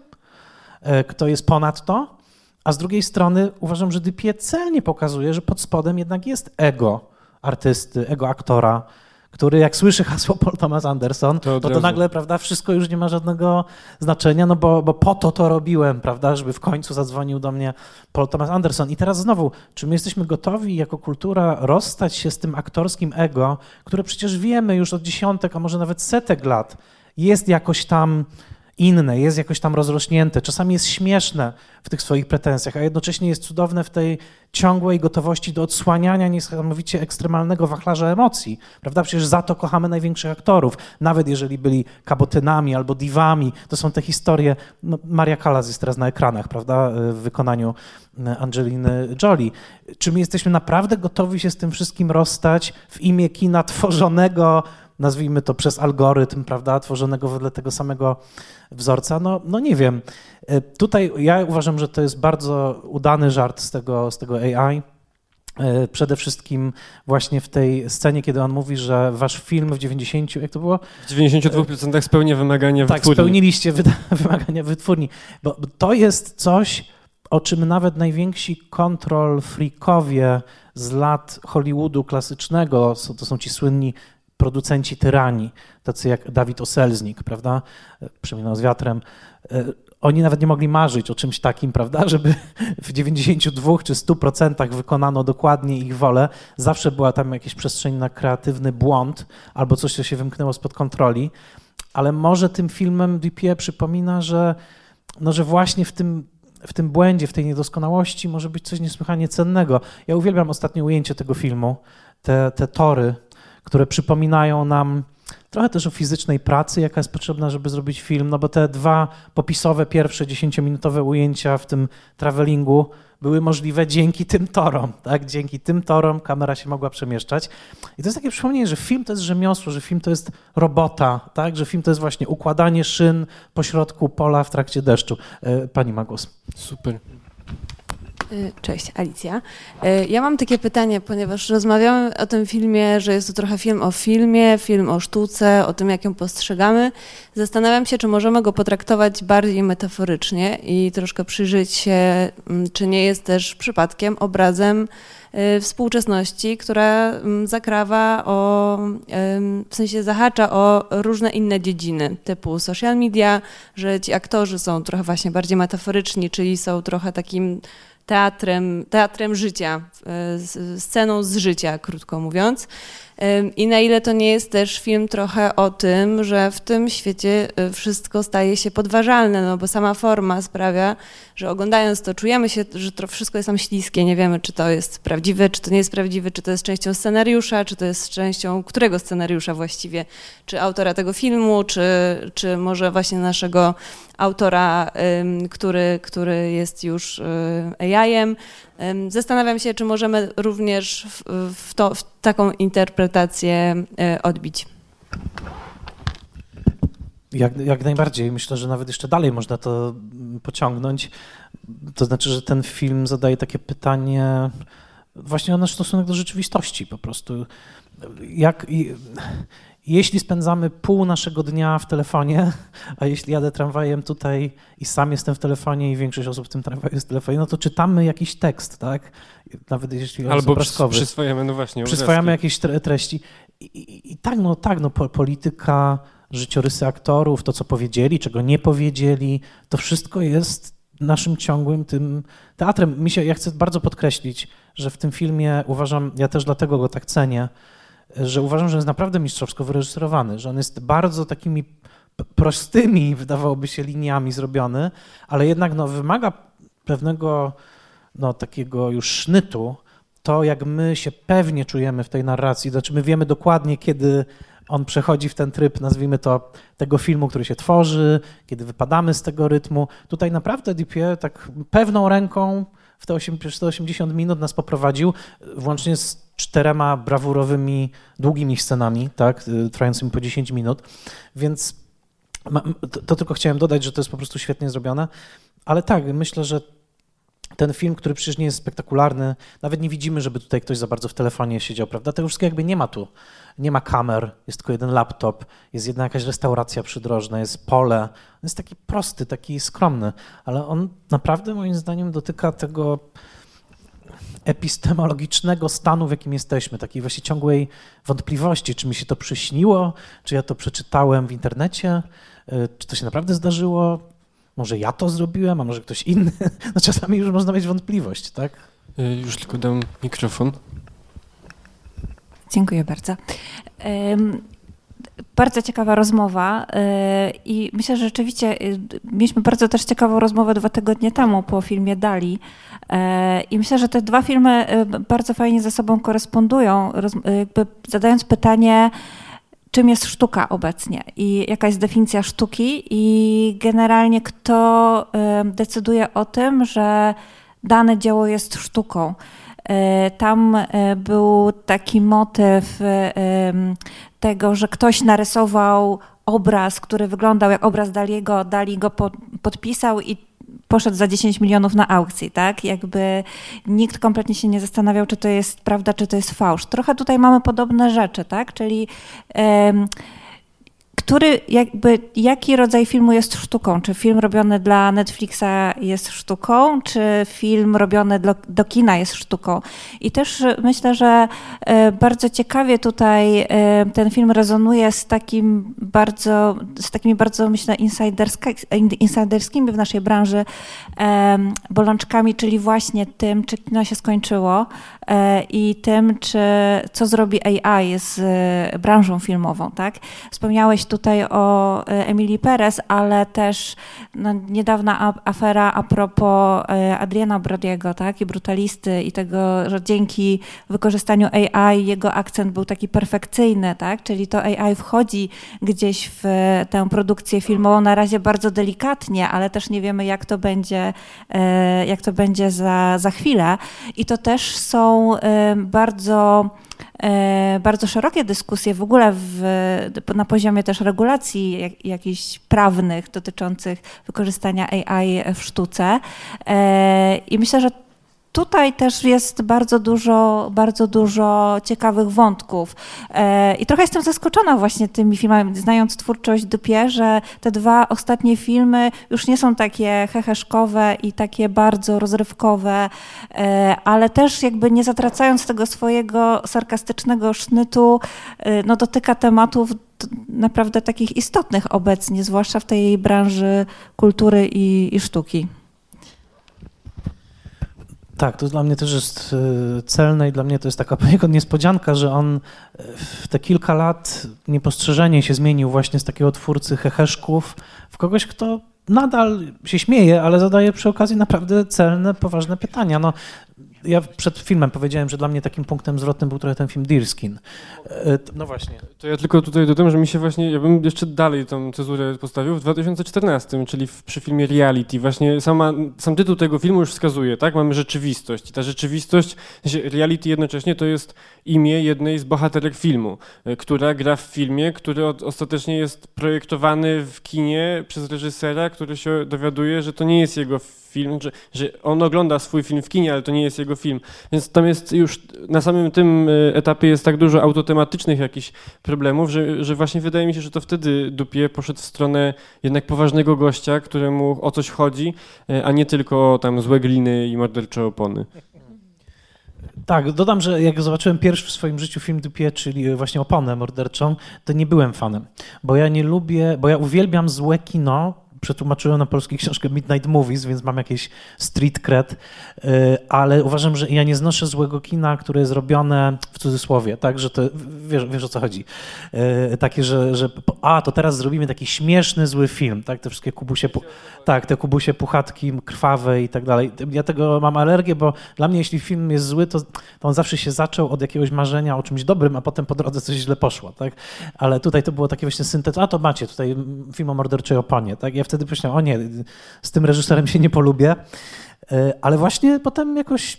kto jest ponad to, a z drugiej strony uważam, że Dupieux celnie pokazuje, że pod spodem jednak jest ego artysty, ego aktora, który jak słyszy hasło Paul Thomas Anderson, to, to, to nagle, prawda, wszystko już nie ma żadnego znaczenia, no bo, bo po to to robiłem, prawda, żeby w końcu zadzwonił do mnie Paul Thomas Anderson. I teraz znowu, czy my jesteśmy gotowi jako kultura rozstać się z tym aktorskim ego, które przecież wiemy już od dziesiątek, a może nawet setek lat, jest jakoś tam inne, jest jakoś tam rozrośnięte, czasami jest śmieszne w tych swoich pretensjach, a jednocześnie jest cudowne w tej ciągłej gotowości do odsłaniania niesamowicie ekstremalnego wachlarza emocji, prawda? Przecież za to kochamy największych aktorów, nawet jeżeli byli kabotynami albo diwami, to są te historie, no, Maria Callas jest teraz na ekranach, prawda, w wykonaniu Angeliny Jolie. Czy my jesteśmy naprawdę gotowi się z tym wszystkim rozstać w imię kina tworzonego, nazwijmy to przez algorytm, prawda, tworzonego wedle tego samego wzorca? No, no nie wiem. Tutaj ja uważam, że to jest bardzo udany żart z tego, z tego A I. Przede wszystkim właśnie w tej scenie, kiedy on mówi, że wasz film w dziewięćdziesięciu, jak to było? W dziewięćdziesięciu dwóch procentach spełnia wymagania tak, wytwórni. Tak, spełniliście wymagania wytwórni. Bo to jest coś, o czym nawet najwięksi control freakowie z lat Hollywoodu klasycznego, to są ci słynni producenci tyranii, tacy jak Dawid Oselznik, prawda, Przeminą z wiatrem, oni nawet nie mogli marzyć o czymś takim, prawda, żeby w dziewięćdziesięciu dwóch czy stu procentach wykonano dokładnie ich wolę. Zawsze była tam jakaś przestrzeń na kreatywny błąd albo coś, co się wymknęło spod kontroli, ale może tym filmem Dupieux przypomina, że, no, że właśnie w tym w tym błędzie, w tej niedoskonałości może być coś niesłychanie cennego. Ja uwielbiam ostatnie ujęcie tego filmu, te, te tory, które przypominają nam trochę też o fizycznej pracy, jaka jest potrzebna, żeby zrobić film, no bo te dwa popisowe, pierwsze dziesięciominutowe ujęcia w tym travelingu były możliwe dzięki tym torom, tak? Dzięki tym torom kamera się mogła przemieszczać. I to jest takie przypomnienie, że film to jest rzemiosło, że film to jest robota, tak? Że film to jest właśnie układanie szyn pośrodku pola w trakcie deszczu. Pani ma głos. Super. Cześć, Alicja. Ja mam takie pytanie, ponieważ rozmawiamy o tym filmie, że jest to trochę film o filmie, film o sztuce, o tym, jak ją postrzegamy. Zastanawiam się, czy możemy go potraktować bardziej metaforycznie i troszkę przyjrzeć się, czy nie jest też przypadkiem obrazem współczesności, która zakrawa o, w sensie zahacza o różne inne dziedziny, typu social media, że ci aktorzy są trochę właśnie bardziej metaforyczni, czyli są trochę takim teatrem, teatrem życia, sceną z życia, krótko mówiąc. I na ile to nie jest też film trochę o tym, że w tym świecie wszystko staje się podważalne, no bo sama forma sprawia, że oglądając to czujemy się, że to wszystko jest tam śliskie, nie wiemy, czy to jest prawdziwe, czy to nie jest prawdziwe, czy to jest częścią scenariusza, czy to jest częścią którego scenariusza właściwie, czy autora tego filmu, czy, czy może właśnie naszego autora, który, który jest już A I-em. Zastanawiam się, czy możemy również w, w, to, w taką interpretację odbić. Jak, jak najbardziej. Myślę, że nawet jeszcze dalej można to pociągnąć. To znaczy, że ten film zadaje takie pytanie, właśnie o nasz stosunek do rzeczywistości po prostu. Jak, i, jeśli spędzamy pół naszego dnia w telefonie, a jeśli jadę tramwajem tutaj i sam jestem w telefonie i większość osób w tym tramwaju jest w telefonie, no to czytamy jakiś tekst, tak? Nawet jeśli on jest Albo obrazkowy. przyswajamy, no właśnie, Przyswajamy jakieś treści. I, i, i tak, no tak, no polityka, życiorysy aktorów, to co powiedzieli, czego nie powiedzieli, to wszystko jest naszym ciągłym tym teatrem. Mi się, ja chcę bardzo podkreślić, że w tym filmie uważam, ja też dlatego go tak cenię, że uważam, że jest naprawdę mistrzowsko wyreżyserowany, że on jest bardzo takimi prostymi, wydawałoby się, liniami zrobiony, ale jednak no, wymaga pewnego no, takiego już sznytu, to jak my się pewnie czujemy w tej narracji, znaczy my wiemy dokładnie, kiedy on przechodzi w ten tryb, nazwijmy to, tego filmu, który się tworzy, kiedy wypadamy z tego rytmu. Tutaj naprawdę Dupieux tak pewną ręką w te sto osiemdziesiąt minut nas poprowadził, włącznie z czterema brawurowymi, długimi scenami, tak, trwającymi po dziesięć minut, więc to, to tylko chciałem dodać, że to jest po prostu świetnie zrobione, ale tak, myślę, że ten film, który przecież nie jest spektakularny, nawet nie widzimy, żeby tutaj ktoś za bardzo w telefonie siedział, prawda? Tego wszystkiego jakby nie ma tu. Nie ma kamer, jest tylko jeden laptop, jest jedna jakaś restauracja przydrożna, jest pole. On jest taki prosty, taki skromny, ale on naprawdę moim zdaniem dotyka tego epistemologicznego stanu, w jakim jesteśmy, takiej właśnie ciągłej wątpliwości, czy mi się to przyśniło, czy ja to przeczytałem w internecie, czy to się naprawdę zdarzyło. Może ja to zrobiłem, a może ktoś inny. No czasami już można mieć wątpliwość, tak? Już tylko dam mikrofon. Dziękuję bardzo. Um, bardzo ciekawa rozmowa yy, i myślę, że rzeczywiście yy, mieliśmy bardzo też ciekawą rozmowę dwa tygodnie temu po filmie Dali yy, i myślę, że te dwa filmy yy, bardzo fajnie ze sobą korespondują, roz, yy, jakby zadając pytanie, czym jest sztuka obecnie i jaka jest definicja sztuki i generalnie kto decyduje o tym, że dane dzieło jest sztuką. Tam był taki motyw tego, że ktoś narysował obraz, który wyglądał jak obraz Daliego, Dali go podpisał i poszedł za dziesięć milionów na aukcji, tak? Jakby nikt kompletnie się nie zastanawiał, czy to jest prawda, czy to jest fałsz. Trochę tutaj mamy podobne rzeczy, tak? Czyli um, który, jakby, jaki rodzaj filmu jest sztuką? Czy film robiony dla Netflixa jest sztuką, czy film robiony do, do kina jest sztuką? I też myślę, że bardzo ciekawie tutaj ten film rezonuje z takim bardzo, z takimi bardzo, myślę, insiderskimi w naszej branży bolączkami, czyli właśnie tym, czy kino się skończyło i tym, czy, co zrobi A I z branżą filmową, tak? Wspomniałeś tutaj o Emilii Perez, ale też no, niedawna afera a propos Adriana Brodiego, tak? I Brutalisty i tego, że dzięki wykorzystaniu A I jego akcent był taki perfekcyjny, tak? Czyli to A I wchodzi gdzieś w tę produkcję filmową na razie bardzo delikatnie, ale też nie wiemy, jak to będzie, jak to będzie za, za chwilę. I to też są bardzo bardzo szerokie dyskusje w ogóle w, na poziomie też regulacji jak, jakichś prawnych dotyczących wykorzystania A I w sztuce. I myślę, że tutaj też jest bardzo dużo, bardzo dużo ciekawych wątków. I trochę jestem zaskoczona właśnie tymi filmami, znając twórczość Dupieux, że te dwa ostatnie filmy już nie są takie heheszkowe i takie bardzo rozrywkowe, ale też jakby nie zatracając tego swojego sarkastycznego sznytu, no dotyka tematów naprawdę takich istotnych obecnie, zwłaszcza w tej branży kultury i, i sztuki. Tak, to dla mnie też jest celne i dla mnie to jest taka poniekąd niespodzianka, że on w te kilka lat niepostrzeżenie się zmienił właśnie z takiego twórcy heheszków w kogoś, kto nadal się śmieje, ale zadaje przy okazji naprawdę celne, poważne pytania. No, ja przed filmem powiedziałem, że dla mnie takim punktem zwrotnym był trochę ten film Deerskin. No właśnie. To ja tylko tutaj dodam, że mi się właśnie, ja bym jeszcze dalej tą cezurę postawił w dwa tysiące czternastym, czyli w, przy filmie Reality. Właśnie sama, sam tytuł tego filmu już wskazuje, tak? Mamy rzeczywistość i ta rzeczywistość, Reality jednocześnie to jest imię jednej z bohaterek filmu, która gra w filmie, który od, ostatecznie jest projektowany w kinie przez reżysera, który się dowiaduje, że to nie jest jego film, że, że on ogląda swój film w kinie, ale to nie jest jego film. Więc tam jest już na samym tym etapie jest tak dużo autotematycznych jakichś problemów, że, że właśnie wydaje mi się, że to wtedy Dupie poszedł w stronę jednak poważnego gościa, któremu o coś chodzi, a nie tylko tam złe gliny i mordercze opony. Tak, dodam, że jak zobaczyłem pierwszy w swoim życiu film Dupie, czyli właśnie Oponę morderczą, to nie byłem fanem, bo ja nie lubię, bo ja uwielbiam złe kino. Przetłumaczyłem na polski książkę Midnight Movies, więc mam jakieś street cred, ale uważam, że ja nie znoszę złego kina, które jest robione w cudzysłowie, tak, że to, wiesz, wiesz o co chodzi, takie, że, że a, to teraz zrobimy taki śmieszny, zły film, tak, te wszystkie kubusie, tak, te kubusie puchatki krwawe i tak dalej. Ja tego mam alergię, bo dla mnie, jeśli film jest zły, to, to on zawsze się zaczął od jakiegoś marzenia o czymś dobrym, a potem po drodze coś źle poszło, tak, ale tutaj to było takie właśnie syntez, a to macie tutaj film o morderczej oponie, tak, ja wtedy myślałem, o nie, z tym reżyserem się nie polubię, ale właśnie potem jakoś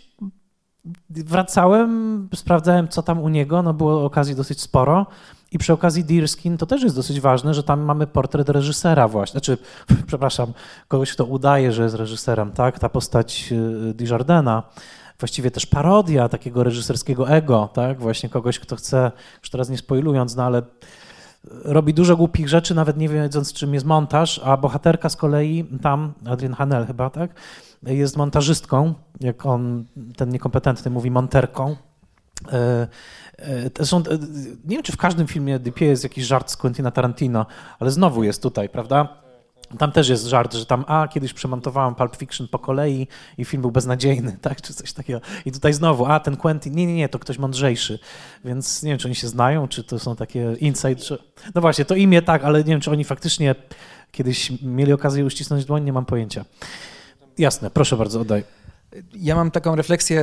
wracałem, sprawdzałem, co tam u niego, no było okazji dosyć sporo i przy okazji Deerskin to też jest dosyć ważne, że tam mamy portret reżysera właśnie, znaczy, przepraszam, kogoś, kto udaje, że jest reżyserem, tak, ta postać Desjardina, właściwie też parodia takiego reżyserskiego ego, tak, właśnie kogoś, kto chce, już teraz nie spoilując, no ale robi dużo głupich rzeczy, nawet nie wiedząc, czym jest montaż, a bohaterka z kolei tam, Adrienne Hanel chyba, tak, jest montażystką, jak on, ten niekompetentny mówi monterką. Zresztą, nie wiem, czy w każdym filmie Dupie jest jakiś żart z Quentina Tarantino, ale znowu jest tutaj, prawda? Tam też jest żart, że tam, a kiedyś przemontowałem Pulp Fiction po kolei i film był beznadziejny, tak, czy coś takiego. I tutaj znowu, a ten Quentin, nie, nie, nie, to ktoś mądrzejszy. Więc nie wiem, czy oni się znają, czy to są takie inside, czy... No właśnie, to imię tak, ale nie wiem, czy oni faktycznie kiedyś mieli okazję uścisnąć dłoń, nie mam pojęcia. Jasne, proszę bardzo, oddaj. Ja mam taką refleksję,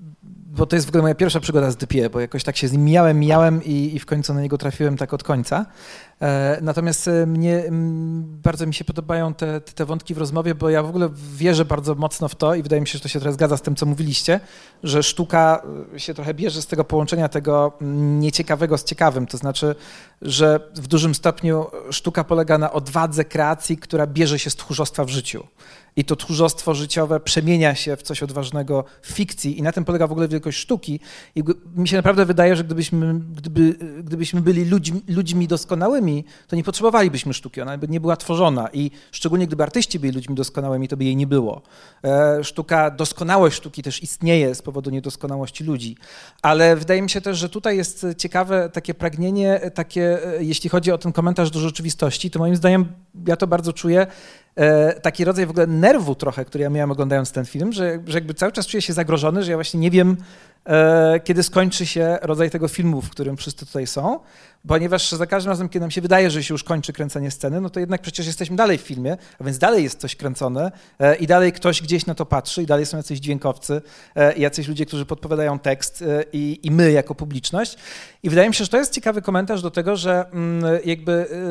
bo to jest w ogóle moja pierwsza przygoda z Dupie, bo jakoś tak się z nim mijałem, mijałem i, i w końcu na niego trafiłem tak od końca. E, natomiast mnie, m, bardzo mi się podobają te, te wątki w rozmowie, bo ja w ogóle wierzę bardzo mocno w to i wydaje mi się, że to się trochę zgadza z tym, co mówiliście, że sztuka się trochę bierze z tego połączenia tego nieciekawego z ciekawym, to znaczy, że w dużym stopniu sztuka polega na odwadze kreacji, która bierze się z tchórzostwa w życiu. I to tchórzostwo życiowe przemienia się w coś odważnego w fikcji i na tym polega w ogóle wielkość sztuki. I mi się naprawdę wydaje, że gdybyśmy, gdyby, gdybyśmy byli ludźmi, ludźmi doskonałymi, to nie potrzebowalibyśmy sztuki, ona by nie była tworzona i szczególnie gdyby artyści byli ludźmi doskonałymi, to by jej nie było. Sztuka, doskonałość sztuki też istnieje z powodu niedoskonałości ludzi, ale wydaje mi się też, że tutaj jest ciekawe takie pragnienie, takie, jeśli chodzi o ten komentarz do rzeczywistości, to moim zdaniem ja to bardzo czuję, taki rodzaj w ogóle nerwu trochę, który ja miałem oglądając ten film, że, że jakby cały czas czuję się zagrożony, że ja właśnie nie wiem, e, kiedy skończy się rodzaj tego filmu, w którym wszyscy tutaj są, ponieważ za każdym razem, kiedy nam się wydaje, że się już kończy kręcenie sceny, no to jednak przecież jesteśmy dalej w filmie, a więc dalej jest coś kręcone e, i dalej ktoś gdzieś na to patrzy i dalej są jacyś dźwiękowcy e, i jacyś ludzie, którzy podpowiadają tekst e, i, i my jako publiczność. I wydaje mi się, że to jest ciekawy komentarz do tego, że mm, jakby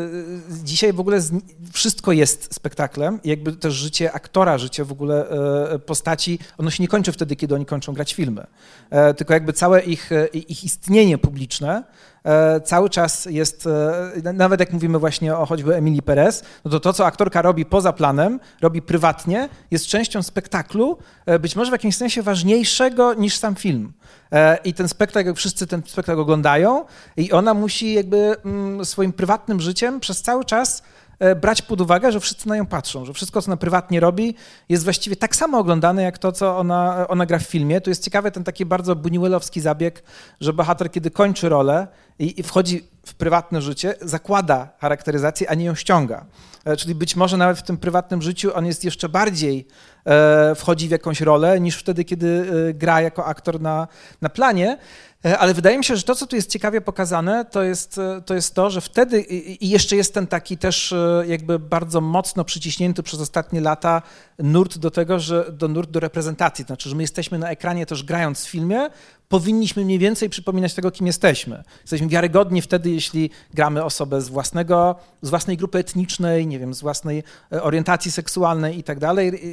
e, dzisiaj w ogóle z, wszystko jest spektaklem i jakby też życie aktora, życie w ogóle e, postaci, ono się nie kończy wtedy, kiedy oni kończą grać filmy, e, tylko jakby całe ich, ich istnienie publiczne cały czas jest, nawet jak mówimy właśnie o choćby Emilii Perez, no to to, co aktorka robi poza planem, robi prywatnie, jest częścią spektaklu, być może w jakimś sensie ważniejszego niż sam film. I ten spektakl, wszyscy ten spektakl oglądają i ona musi jakby swoim prywatnym życiem przez cały czas brać pod uwagę, że wszyscy na nią patrzą, że wszystko, co ona prywatnie robi, jest właściwie tak samo oglądane, jak to, co ona, ona gra w filmie. Tu jest ciekawy ten taki bardzo buñuelowski zabieg, że bohater, kiedy kończy rolę i, i wchodzi w prywatne życie, zakłada charakteryzację, a nie ją ściąga. Czyli być może nawet w tym prywatnym życiu on jest jeszcze bardziej, e, wchodzi w jakąś rolę, niż wtedy, kiedy e, gra jako aktor na, na planie. Ale wydaje mi się, że to, co tu jest ciekawie pokazane, to jest to, jest to że wtedy i jeszcze jest ten taki też jakby bardzo mocno przyciśnięty przez ostatnie lata nurt do tego, że do nurt do reprezentacji, to znaczy, że my jesteśmy na ekranie też grając w filmie, powinniśmy mniej więcej przypominać tego, kim jesteśmy. Jesteśmy wiarygodni wtedy, jeśli gramy osobę z własnego, z własnej grupy etnicznej, nie wiem, z własnej orientacji seksualnej i tak dalej.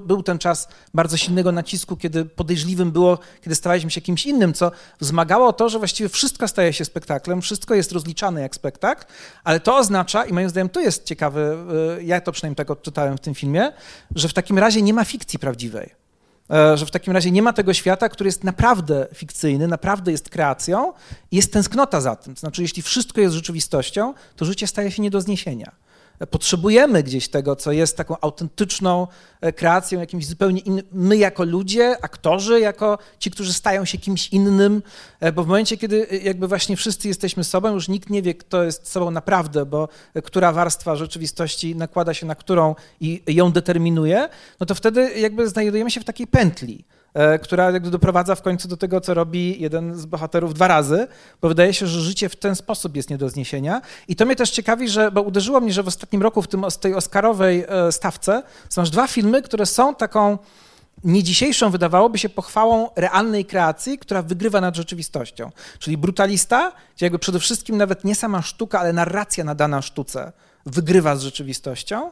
był ten czas bardzo silnego nacisku, kiedy podejrzliwym było, kiedy stawaliśmy się kimś innym, co wzmagało o to, że właściwie wszystko staje się spektaklem, wszystko jest rozliczane jak spektakl, ale to oznacza, i moim zdaniem to jest ciekawe, ja to przynajmniej tak odczytałem w tym filmie, że w takim razie nie ma fikcji prawdziwej. Że w takim razie nie ma tego świata, który jest naprawdę fikcyjny, naprawdę jest kreacją i jest tęsknota za tym. To znaczy, jeśli wszystko jest rzeczywistością, to życie staje się nie do zniesienia. Potrzebujemy gdzieś tego, co jest taką autentyczną kreacją, jakimś zupełnie innym. My jako ludzie, aktorzy, jako ci, którzy stają się kimś innym, bo w momencie, kiedy jakby właśnie wszyscy jesteśmy sobą, już nikt nie wie, kto jest sobą naprawdę, bo która warstwa rzeczywistości nakłada się na którą i ją determinuje, no to wtedy jakby znajdujemy się w takiej pętli, która jakby doprowadza w końcu do tego, co robi jeden z bohaterów dwa razy, bo wydaje się, że życie w ten sposób jest nie do zniesienia. I to mnie też ciekawi, że, bo uderzyło mnie, że w ostatnim roku w tym, tej oscarowej stawce są aż dwa filmy, które są taką nie dzisiejszą, wydawałoby się, pochwałą realnej kreacji, która wygrywa nad rzeczywistością. Czyli Brutalista, gdzie jakby przede wszystkim nawet nie sama sztuka, ale narracja nadana sztuce wygrywa z rzeczywistością,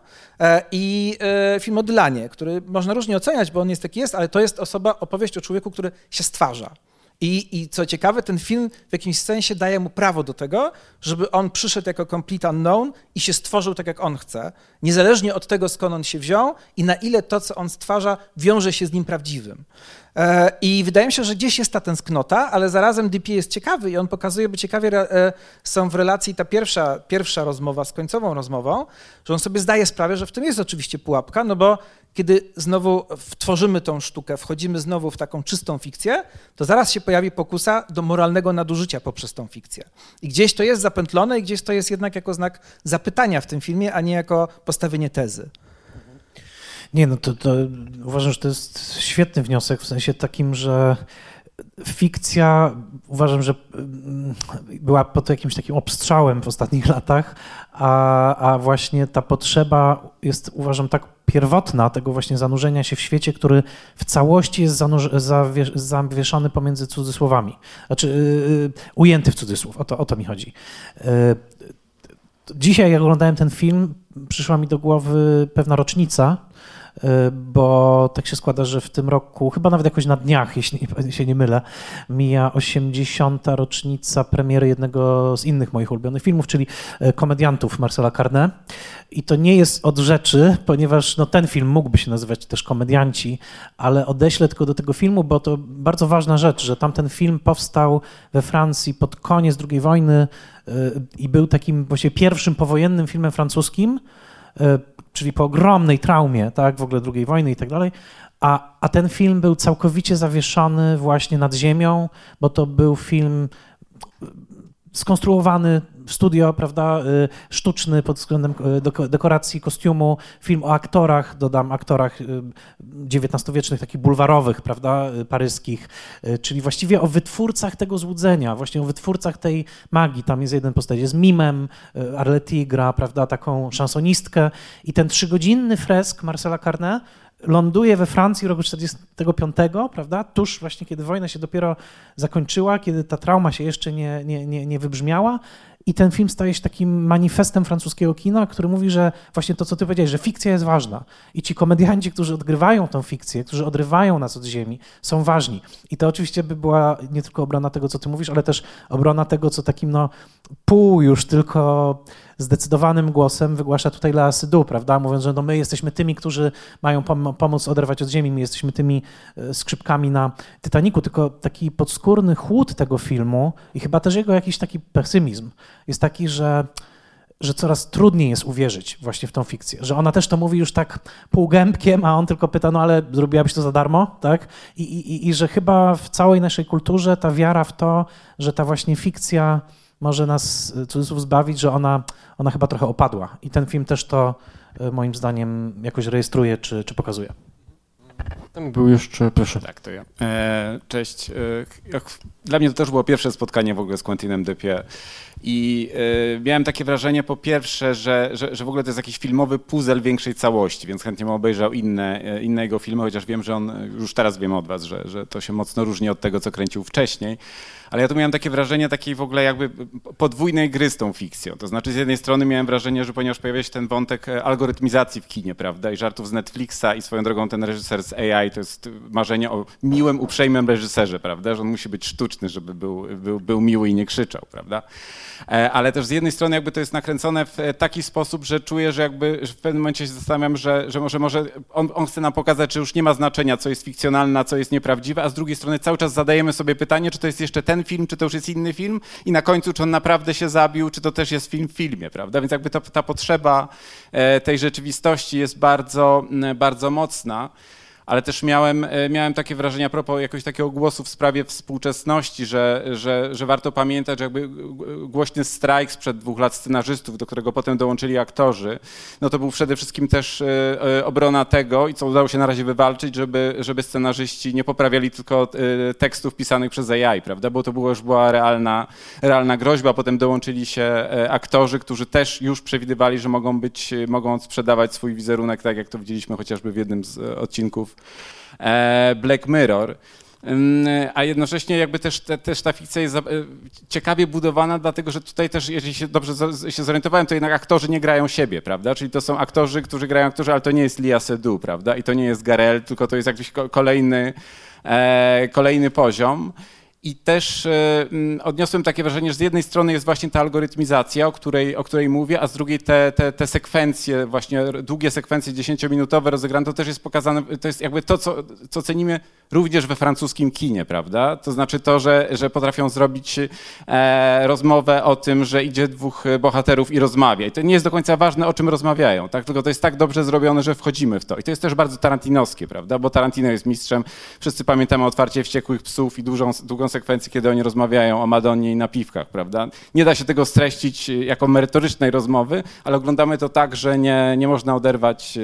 i film o Dylanie, który można różnie oceniać, bo on jest taki jest, ale to jest osoba, opowieść o człowieku, który się stwarza. I, I co ciekawe, ten film w jakimś sensie daje mu prawo do tego, żeby on przyszedł jako complete unknown i się stworzył tak, jak on chce, niezależnie od tego, skąd on się wziął i na ile to, co on stwarza, wiąże się z nim prawdziwym. I wydaje mi się, że gdzieś jest ta tęsknota, ale zarazem D P jest ciekawy i on pokazuje, by ciekawie są w relacji ta pierwsza, pierwsza rozmowa z końcową rozmową, że on sobie zdaje sprawę, że w tym jest oczywiście pułapka, no bo kiedy znowu tworzymy tą sztukę, wchodzimy znowu w taką czystą fikcję, to zaraz się pojawi pokusa do moralnego nadużycia poprzez tą fikcję. I gdzieś to jest zapętlone i gdzieś to jest jednak jako znak zapytania w tym filmie, a nie jako postawienie tezy. Nie, no to, to uważam, że to jest świetny wniosek, w sensie takim, że fikcja uważam, że była pod jakimś takim obstrzałem w ostatnich latach, a, a właśnie ta potrzeba jest, uważam, tak pierwotna tego właśnie zanurzenia się w świecie, który w całości jest zanurz- zawiesz- zawieszony pomiędzy cudzysłowami, znaczy yy, ujęty w cudzysłów, o to, o to mi chodzi. Yy, dzisiaj, jak oglądałem ten film, przyszła mi do głowy pewna rocznica, bo tak się składa, że w tym roku, chyba nawet jakoś na dniach, jeśli się nie mylę, mija osiemdziesiąta rocznica premiery jednego z innych moich ulubionych filmów, czyli Komediantów Marcela Carné. I to nie jest od rzeczy, ponieważ no, ten film mógłby się nazywać też Komedianci, ale odeślę tylko do tego filmu, bo to bardzo ważna rzecz, że tamten film powstał we Francji pod koniec drugiej wojny i był takim właśnie pierwszym powojennym filmem francuskim, czyli po ogromnej traumie, tak, w ogóle drugiej wojny i tak dalej, a, a ten film był całkowicie zawieszony właśnie nad ziemią, bo to był film skonstruowany w studio, prawda, sztuczny pod względem dekoracji, kostiumu, film o aktorach, dodam, aktorach dziewiętnastowiecznych, takich bulwarowych, prawda, paryskich, czyli właściwie o wytwórcach tego złudzenia, właśnie o wytwórcach tej magii. Tam jest jeden postać, jest mimem, Arletty gra, prawda, taką szansonistkę i ten trzygodzinny fresk Marcela Carné ląduje we Francji roku czterdziestego piątego, prawda, tuż właśnie kiedy wojna się dopiero zakończyła, kiedy ta trauma się jeszcze nie, nie, nie, nie wybrzmiała i ten film staje się takim manifestem francuskiego kina, który mówi, że właśnie to, co ty powiedziałeś, że fikcja jest ważna i ci komedianci, którzy odgrywają tą fikcję, którzy odrywają nas od ziemi, są ważni. I to oczywiście by była nie tylko obrona tego, co ty mówisz, ale też obrona tego, co takim no pół już tylko zdecydowanym głosem wygłasza tutaj Léa Seydoux, prawda, mówiąc, że no my jesteśmy tymi, którzy mają pom- pomóc oderwać od ziemi, my jesteśmy tymi skrzypkami na Titanicu, tylko taki podskórny chłód tego filmu i chyba też jego jakiś taki pesymizm jest taki, że, że coraz trudniej jest uwierzyć właśnie w tą fikcję, że ona też to mówi już tak półgębkiem, a on tylko pyta, no ale zrobiłabyś to za darmo, tak? I, i, i że chyba w całej naszej kulturze ta wiara w to, że ta właśnie fikcja może nas, cudzysłów, zbawić, że ona, ona chyba trochę opadła. I ten film też to moim zdaniem jakoś rejestruje czy, czy pokazuje. Tam był jeszcze, proszę. Tak, to ja. Cześć. Dla mnie to też było pierwsze spotkanie w ogóle z Quentinem Dupie I y, miałem takie wrażenie po pierwsze, że, że, że w ogóle to jest jakiś filmowy puzzle większej całości, więc chętnie bym obejrzał inne, inne jego filmy, chociaż wiem, że on, już teraz wiem od was, że, że to się mocno różni od tego, co kręcił wcześniej. Ale ja tu miałem takie wrażenie takiej w ogóle jakby podwójnej gry z tą fikcją. To znaczy z jednej strony miałem wrażenie, że ponieważ pojawia się ten wątek algorytmizacji w kinie, prawda, i żartów z Netflixa i swoją drogą ten reżyser z A I to jest marzenie o miłym, uprzejmym reżyserze, prawda, że on musi być sztuczny, żeby był, był, był miły i nie krzyczał, prawda. Ale też z jednej strony jakby to jest nakręcone w taki sposób, że czuję, że jakby że w pewnym momencie się zastanawiam, że, że może, może on, on chce nam pokazać, że już nie ma znaczenia, co jest fikcjonalne, a co jest nieprawdziwe, a z drugiej strony cały czas zadajemy sobie pytanie, czy to jest jeszcze ten film, czy to już jest inny film i na końcu, czy on naprawdę się zabił, czy to też jest film w filmie, prawda? Więc jakby to, ta potrzeba tej rzeczywistości jest bardzo, bardzo mocna. Ale też miałem, miałem takie wrażenie a propos jakiegoś takiego głosu w sprawie współczesności, że, że, że warto pamiętać, że jakby głośny strajk sprzed dwóch lat scenarzystów, do którego potem dołączyli aktorzy, no to był przede wszystkim też obrona tego, i co udało się na razie wywalczyć, żeby, żeby scenarzyści nie poprawiali tylko tekstów pisanych przez A I, prawda, bo to było, już była realna, realna groźba, potem dołączyli się aktorzy, którzy też już przewidywali, że mogą być, mogą sprzedawać swój wizerunek, tak jak to widzieliśmy chociażby w jednym z odcinków Black Mirror, a jednocześnie jakby też, te, też ta fikcja jest ciekawie budowana, dlatego że tutaj też, jeżeli się dobrze się zorientowałem, to jednak aktorzy nie grają siebie, prawda, czyli to są aktorzy, którzy grają aktorzy, ale to nie jest Léa Seydoux, prawda, i to nie jest Garel, tylko to jest jakiś kolejny, kolejny poziom. I też y, odniosłem takie wrażenie, że z jednej strony jest właśnie ta algorytmizacja, o której, o której mówię, a z drugiej te, te, te sekwencje, właśnie długie sekwencje dziesięciominutowe rozegrane, to też jest pokazane, to jest jakby to, co, co cenimy również we francuskim kinie, prawda? To znaczy to, że, że potrafią zrobić e, rozmowę o tym, że idzie dwóch bohaterów i rozmawia. I to nie jest do końca ważne, o czym rozmawiają, tak? Tylko to jest tak dobrze zrobione, że wchodzimy w to. I to jest też bardzo tarantinowskie, prawda? Bo Tarantino jest mistrzem. Wszyscy pamiętamy Otwarcie wściekłych psów i dużą, długą sekwencję, kiedy oni rozmawiają o Madonnie i napiwkach, prawda? Nie da się tego streścić jako merytorycznej rozmowy, ale oglądamy to tak, że nie, nie można oderwać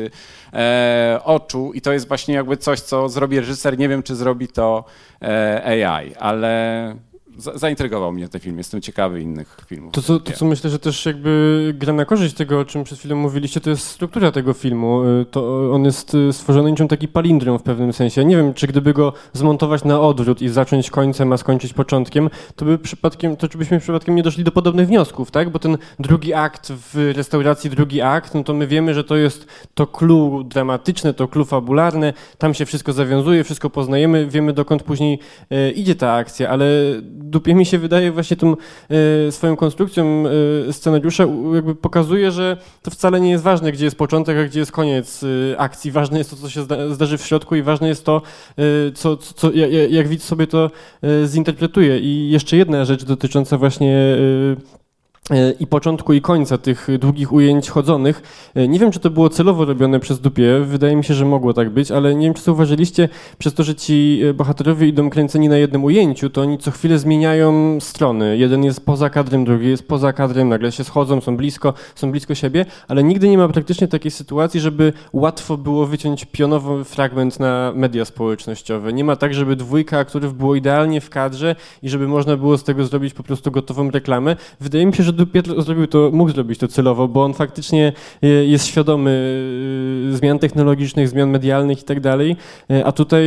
e, oczu i to jest właśnie jakby coś, co zrobi reżyser. Nie wiem, czy zrobi to e, A I, ale zaintrygował mnie ten film. Jestem ciekawy innych filmów. To co, to, co myślę, że też jakby gra na korzyść tego, o czym przed chwilą mówiliście, to jest struktura tego filmu. To on jest stworzony niczym taki palindrom w pewnym sensie. Nie wiem, czy gdyby go zmontować na odwrót i zacząć końcem, a skończyć początkiem, to by przypadkiem, to czy byśmy przypadkiem nie doszli do podobnych wniosków, tak? Bo ten drugi akt w restauracji, drugi akt, no to my wiemy, że to jest to clue dramatyczne, to clue fabularne, tam się wszystko zawiązuje, wszystko poznajemy, wiemy, dokąd później e, idzie ta akcja, ale dupie mi się wydaje właśnie tą e, swoją konstrukcją e, scenariusza jakby pokazuje, że to wcale nie jest ważne, gdzie jest początek, a gdzie jest koniec e, akcji. Ważne jest to, co się zda, zdarzy w środku i ważne jest to, e, co, co, co, jak, jak widz sobie to e, zinterpretuje. I jeszcze jedna rzecz dotycząca właśnie e, i początku i końca tych długich ujęć chodzonych. Nie wiem, czy to było celowo robione przez Dupie, wydaje mi się, że mogło tak być, ale nie wiem, czy zauważyliście, przez to, że ci bohaterowie idą kręceni na jednym ujęciu, to oni co chwilę zmieniają strony. Jeden jest poza kadrem, drugi jest poza kadrem, nagle się schodzą, są blisko, są blisko siebie, ale nigdy nie ma praktycznie takiej sytuacji, żeby łatwo było wyciąć pionowy fragment na media społecznościowe. Nie ma tak, żeby dwójka aktorów było idealnie w kadrze i żeby można było z tego zrobić po prostu gotową reklamę. Wydaje mi się, że Dupie zrobił to, mógł zrobić to celowo, bo on faktycznie jest świadomy zmian technologicznych, zmian medialnych i tak dalej, a tutaj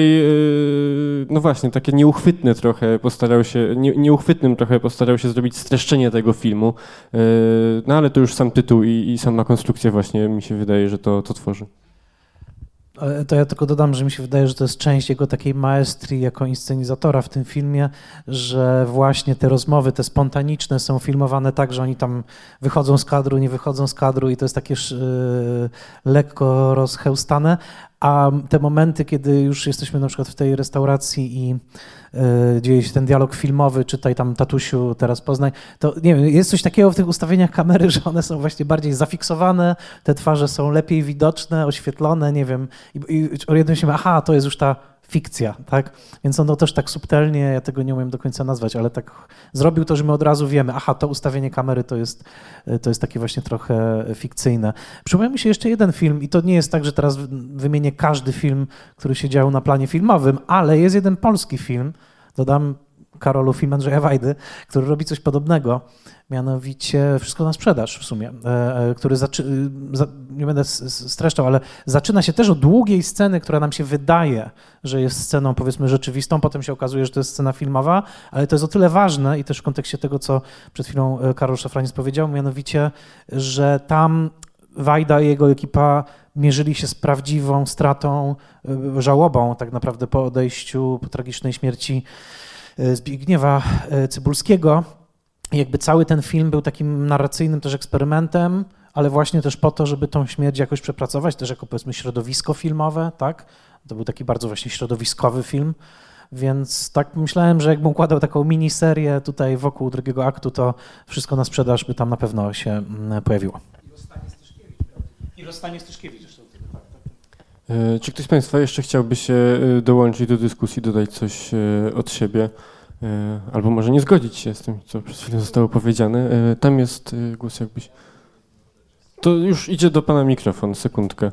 no właśnie, takie nieuchwytne trochę postarał się, nie, nieuchwytnym trochę postarał się zrobić streszczenie tego filmu, no ale to już sam tytuł i, i sama konstrukcja właśnie mi się wydaje, że to, to tworzy. To ja tylko dodam, że mi się wydaje, że to jest część jego takiej maestrii jako inscenizatora w tym filmie, że właśnie te rozmowy, te spontaniczne są filmowane tak, że oni tam wychodzą z kadru, nie wychodzą z kadru i to jest takie yy, lekko rozchełstane, a te momenty, kiedy już jesteśmy na przykład w tej restauracji i yy, dzieje się ten dialog filmowy, czytaj tam tatusiu, teraz Poznań, to nie wiem, jest coś takiego w tych ustawieniach kamery, że one są właśnie bardziej zafiksowane, te twarze są lepiej widoczne, oświetlone, nie wiem, i, i orientujemy się, aha, to jest już ta fikcja, tak? Więc on to też tak subtelnie, ja tego nie umiem do końca nazwać, ale tak zrobił to, że my od razu wiemy, aha, to ustawienie kamery to jest, to jest takie właśnie trochę fikcyjne. Przypomniał mi się jeszcze jeden film i to nie jest tak, że teraz wymienię każdy film, który się dział na planie filmowym, ale jest jeden polski film, dodam, Karolu, film Andrzeja Wajdy, który robi coś podobnego, mianowicie Wszystko na sprzedaż w sumie, który, zaczy... nie będę streszczał, ale zaczyna się też od długiej sceny, która nam się wydaje, że jest sceną powiedzmy rzeczywistą, potem się okazuje, że to jest scena filmowa, ale to jest o tyle ważne i też w kontekście tego, co przed chwilą Karol Szafraniec powiedział, mianowicie, że tam Wajda i jego ekipa mierzyli się z prawdziwą stratą, żałobą tak naprawdę po odejściu, po tragicznej śmierci Zbigniewa Cybulskiego. Jakby cały ten film był takim narracyjnym też eksperymentem, ale właśnie też po to, żeby tą śmierć jakoś przepracować, też jako powiedzmy środowisko filmowe, tak? To był taki bardzo właśnie środowiskowy film, więc tak myślałem, że jakbym układał taką miniserię tutaj wokół drugiego aktu, to Wszystko na sprzedaż by tam na pewno się pojawiło. I rozstanie Styszkiewicz. I rozstanie Styszkiewicz jeszcze do tego, tak, tak. Czy ktoś z Państwa jeszcze chciałby się dołączyć do dyskusji, dodać coś od siebie? Albo może nie zgodzić się z tym, co przez chwilę zostało powiedziane. Tam jest głos jakbyś... To już idzie do pana mikrofon, sekundkę.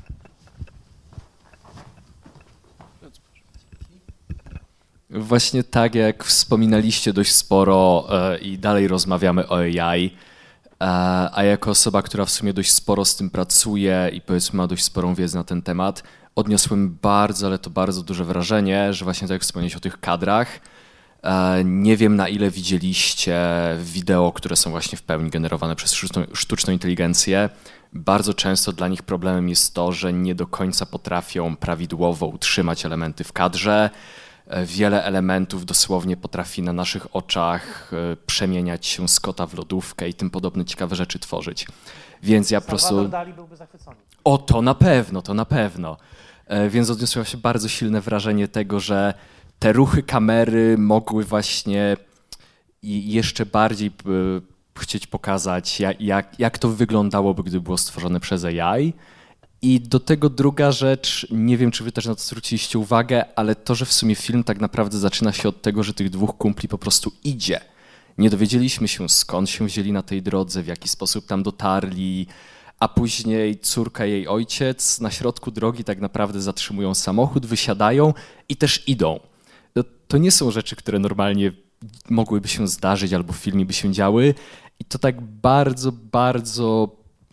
Właśnie tak jak wspominaliście dość sporo i dalej rozmawiamy o A I, a jako osoba, która w sumie dość sporo z tym pracuje i powiedzmy ma dość sporą wiedzę na ten temat, odniosłem bardzo, ale to bardzo duże wrażenie, że właśnie tak jak wspomniałeś o tych kadrach, nie wiem, na ile widzieliście wideo, które są właśnie w pełni generowane przez sztuczną, sztuczną inteligencję. Bardzo często dla nich problemem jest to, że nie do końca potrafią prawidłowo utrzymać elementy w kadrze. Wiele elementów dosłownie potrafi na naszych oczach przemieniać się z kota w lodówkę i tym podobne ciekawe rzeczy tworzyć. Więc ja po prostu... Dali byłby zachwycony. O, to na pewno, to na pewno. Więc odniosłem się bardzo silne wrażenie tego, że te ruchy kamery mogły właśnie jeszcze bardziej chcieć pokazać, jak, jak, jak to wyglądałoby, gdyby było stworzone przez A I. I do tego druga rzecz, nie wiem, czy wy też na to zwróciliście uwagę, ale to, że w sumie film tak naprawdę zaczyna się od tego, że tych dwóch kumpli po prostu idzie. Nie dowiedzieliśmy się, skąd się wzięli na tej drodze, w jaki sposób tam dotarli, a później córka i jej ojciec na środku drogi tak naprawdę zatrzymują samochód, wysiadają i też idą. To nie są rzeczy, które normalnie mogłyby się zdarzyć albo w filmie by się działy i to tak bardzo, bardzo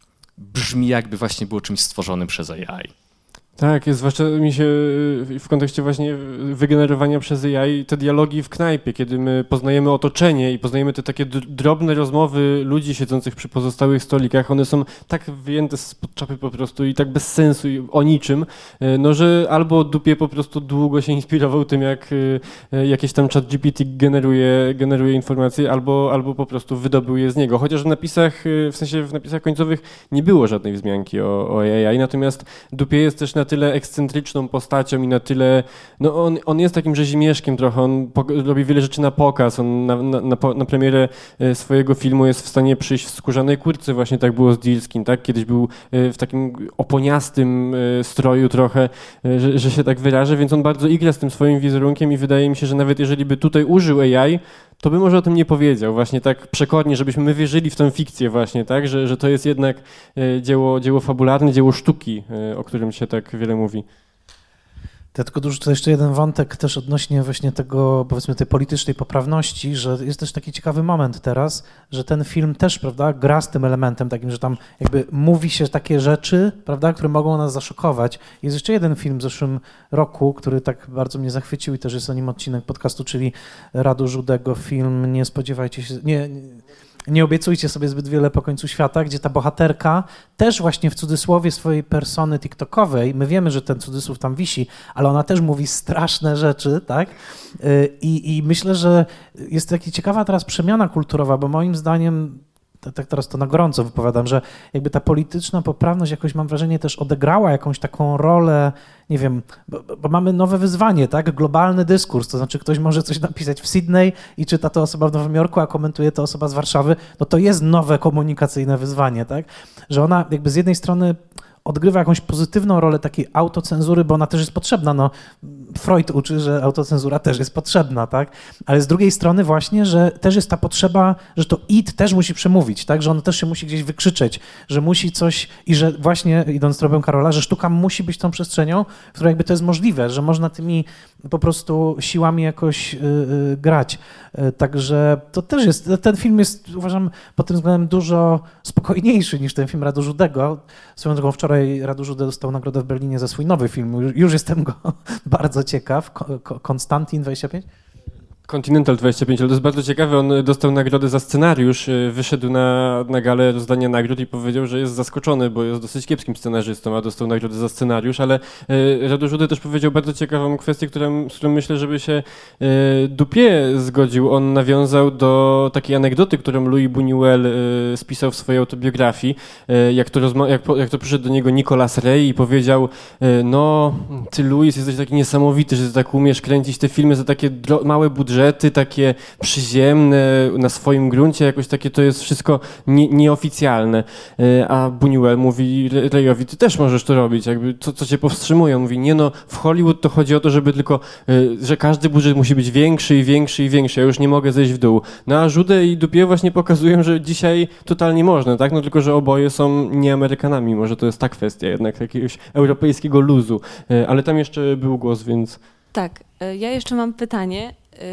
brzmi, jakby właśnie było czymś stworzonym przez A I. Tak, jest, zwłaszcza mi się w kontekście właśnie wygenerowania przez A I te dialogi w knajpie, kiedy my poznajemy otoczenie i poznajemy te takie drobne rozmowy ludzi siedzących przy pozostałych stolikach, one są tak wyjęte spod czapy po prostu i tak bez sensu i o niczym, no że albo Dupie po prostu długo się inspirował tym, jak jakieś tam ChatGPT generuje, generuje informacje, albo, albo po prostu wydobył je z niego. Chociaż w napisach, w sensie w napisach końcowych nie było żadnej wzmianki o, o A I, natomiast Dupie jest też na tyle ekscentryczną postacią i na tyle, no on, on jest takim rzezimieszkiem trochę, on po, robi wiele rzeczy na pokaz, on na, na, na, na premierę swojego filmu jest w stanie przyjść w skórzanej kurtce, właśnie tak było z Dilskim, tak? Kiedyś był w takim oponiastym stroju trochę, że, że się tak wyrażę, więc on bardzo igra z tym swoim wizerunkiem i wydaje mi się, że nawet jeżeli by tutaj użył A I, to by może o tym nie powiedział, właśnie tak przekornie, żebyśmy my wierzyli w tę fikcję właśnie, tak, że, że to jest jednak dzieło, dzieło fabularne, dzieło sztuki, o którym się tak wiele mówi. Ja tylko dorzucę jeszcze jeden wątek też odnośnie właśnie tego, powiedzmy, tej politycznej poprawności, że jest też taki ciekawy moment teraz, że ten film też, prawda, gra z tym elementem takim, że tam jakby mówi się takie rzeczy, prawda, które mogą nas zaszokować. Jest jeszcze jeden film w zeszłym roku, który tak bardzo mnie zachwycił i też jest o nim odcinek podcastu, czyli Radu Żudego film Nie spodziewajcie się, nie, nie Nie obiecujcie sobie zbyt wiele po końcu świata, gdzie ta bohaterka też właśnie w cudzysłowie swojej persony tiktokowej, my wiemy, że ten cudzysłów tam wisi, ale ona też mówi straszne rzeczy, tak? I, i myślę, że jest taka ciekawa teraz przemiana kulturowa, bo moim zdaniem, tak teraz to na gorąco wypowiadam, że jakby ta polityczna poprawność jakoś, mam wrażenie, też odegrała jakąś taką rolę, nie wiem, bo, bo mamy nowe wyzwanie, tak? Globalny dyskurs, to znaczy ktoś może coś napisać w Sydney i czyta to osoba w Nowym Jorku, a komentuje to osoba z Warszawy, no to jest nowe komunikacyjne wyzwanie, tak? Że ona jakby z jednej strony odgrywa jakąś pozytywną rolę takiej autocenzury, bo ona też jest potrzebna. No, Freud uczy, że autocenzura też jest potrzebna, tak? Ale z drugiej strony właśnie, że też jest ta potrzeba, że to id też musi przemówić, tak? Że ono też się musi gdzieś wykrzyczeć, że musi coś i że właśnie, idąc tropem Karola, że sztuka musi być tą przestrzenią, w której jakby to jest możliwe, że można tymi po prostu siłami jakoś y, y, grać. Y, także to też jest, ten film jest, uważam, pod tym względem dużo spokojniejszy niż ten film Radu Żudego. Swoją drogą wczoraj Radu Żudę dostał nagrodę w Berlinie za swój nowy film. Już, już jestem go bardzo ciekaw. Konstantin dwadzieścia pięć? Continental dwadzieścia pięć, ale to jest bardzo ciekawe, on dostał nagrodę za scenariusz, wyszedł na, na galę rozdania nagród i powiedział, że jest zaskoczony, bo jest dosyć kiepskim scenarzystą, a dostał nagrodę za scenariusz, ale Radu Żudy też powiedział bardzo ciekawą kwestię, którą, z którą myślę, żeby się Dupie zgodził. On nawiązał do takiej anegdoty, którą Louis Buñuel spisał w swojej autobiografii, jak to, rozma- jak, jak to przyszedł do niego Nicolas Rey i powiedział, no ty Louis jesteś taki niesamowity, że ty tak umiesz kręcić te filmy za takie dro- małe budżety, takie przyziemne na swoim gruncie, jakoś takie to jest wszystko nie, nieoficjalne. A Buñuel mówi Reyowi, ty też możesz to robić, jakby co, co cię powstrzymuje? On mówi, nie no, w Hollywood to chodzi o to, żeby tylko, że każdy budżet musi być większy i większy i większy, ja już nie mogę zejść w dół. No a Żudę i Dupie właśnie pokazują, że dzisiaj totalnie można, tak? No tylko, że oboje są nie Amerykanami, może to jest ta kwestia jednak jakiegoś europejskiego luzu. Ale tam jeszcze był głos, więc... Tak, ja jeszcze mam pytanie.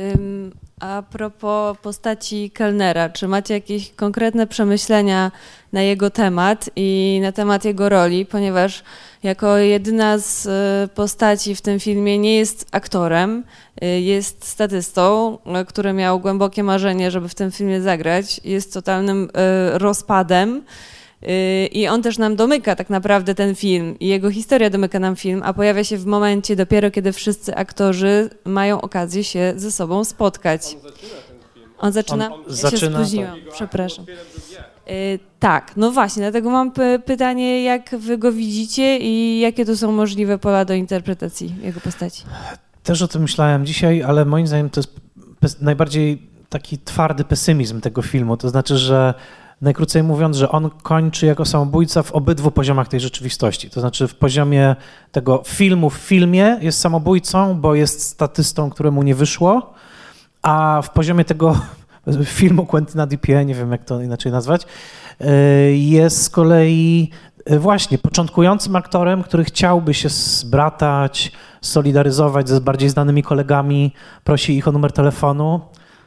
A propos postaci kelnera, czy macie jakieś konkretne przemyślenia na jego temat i na temat jego roli, ponieważ jako jedyna z postaci w tym filmie nie jest aktorem, jest statystą, który miał głębokie marzenie, żeby w tym filmie zagrać, jest totalnym rozpadem. I on też nam domyka tak naprawdę ten film i jego historia domyka nam film, a pojawia się w momencie dopiero, kiedy wszyscy aktorzy mają okazję się ze sobą spotkać. On zaczyna ten film. On zaczyna? On ja zaczyna, się spóźniłam, tak. Przepraszam. Y, tak, no właśnie, dlatego mam p- pytanie, jak wy go widzicie i jakie tu są możliwe pola do interpretacji jego postaci? Też o tym myślałem dzisiaj, ale moim zdaniem to jest pes- najbardziej taki twardy pesymizm tego filmu, to znaczy, że najkrócej mówiąc, że on kończy jako samobójca w obydwu poziomach tej rzeczywistości. To znaczy w poziomie tego filmu w filmie jest samobójcą, bo jest statystą, któremu nie wyszło, a w poziomie tego filmu Quentina Dupie, nie wiem jak to inaczej nazwać, jest z kolei właśnie początkującym aktorem, który chciałby się zbratać, solidaryzować ze bardziej znanymi kolegami, prosi ich o numer telefonu.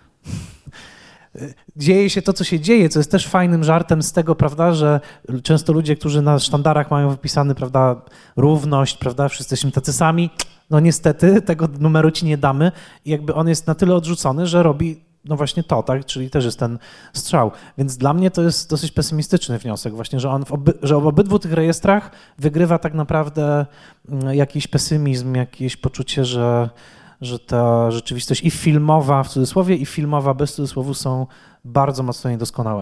Dzieje się to, co się dzieje, co jest też fajnym żartem z tego, prawda, że często ludzie, którzy na sztandarach mają wypisany, prawda, równość, prawda, wszyscy jesteśmy tacy sami, no niestety tego numeru ci nie damy i jakby on jest na tyle odrzucony, że robi no właśnie to, tak, czyli też jest ten strzał. Więc dla mnie to jest dosyć pesymistyczny wniosek właśnie, że on w, oby, że w obydwu tych rejestrach wygrywa tak naprawdę jakiś pesymizm, jakieś poczucie, że że ta rzeczywistość i filmowa w cudzysłowie, i filmowa bez cudzysłowu są bardzo mocno niedoskonałe.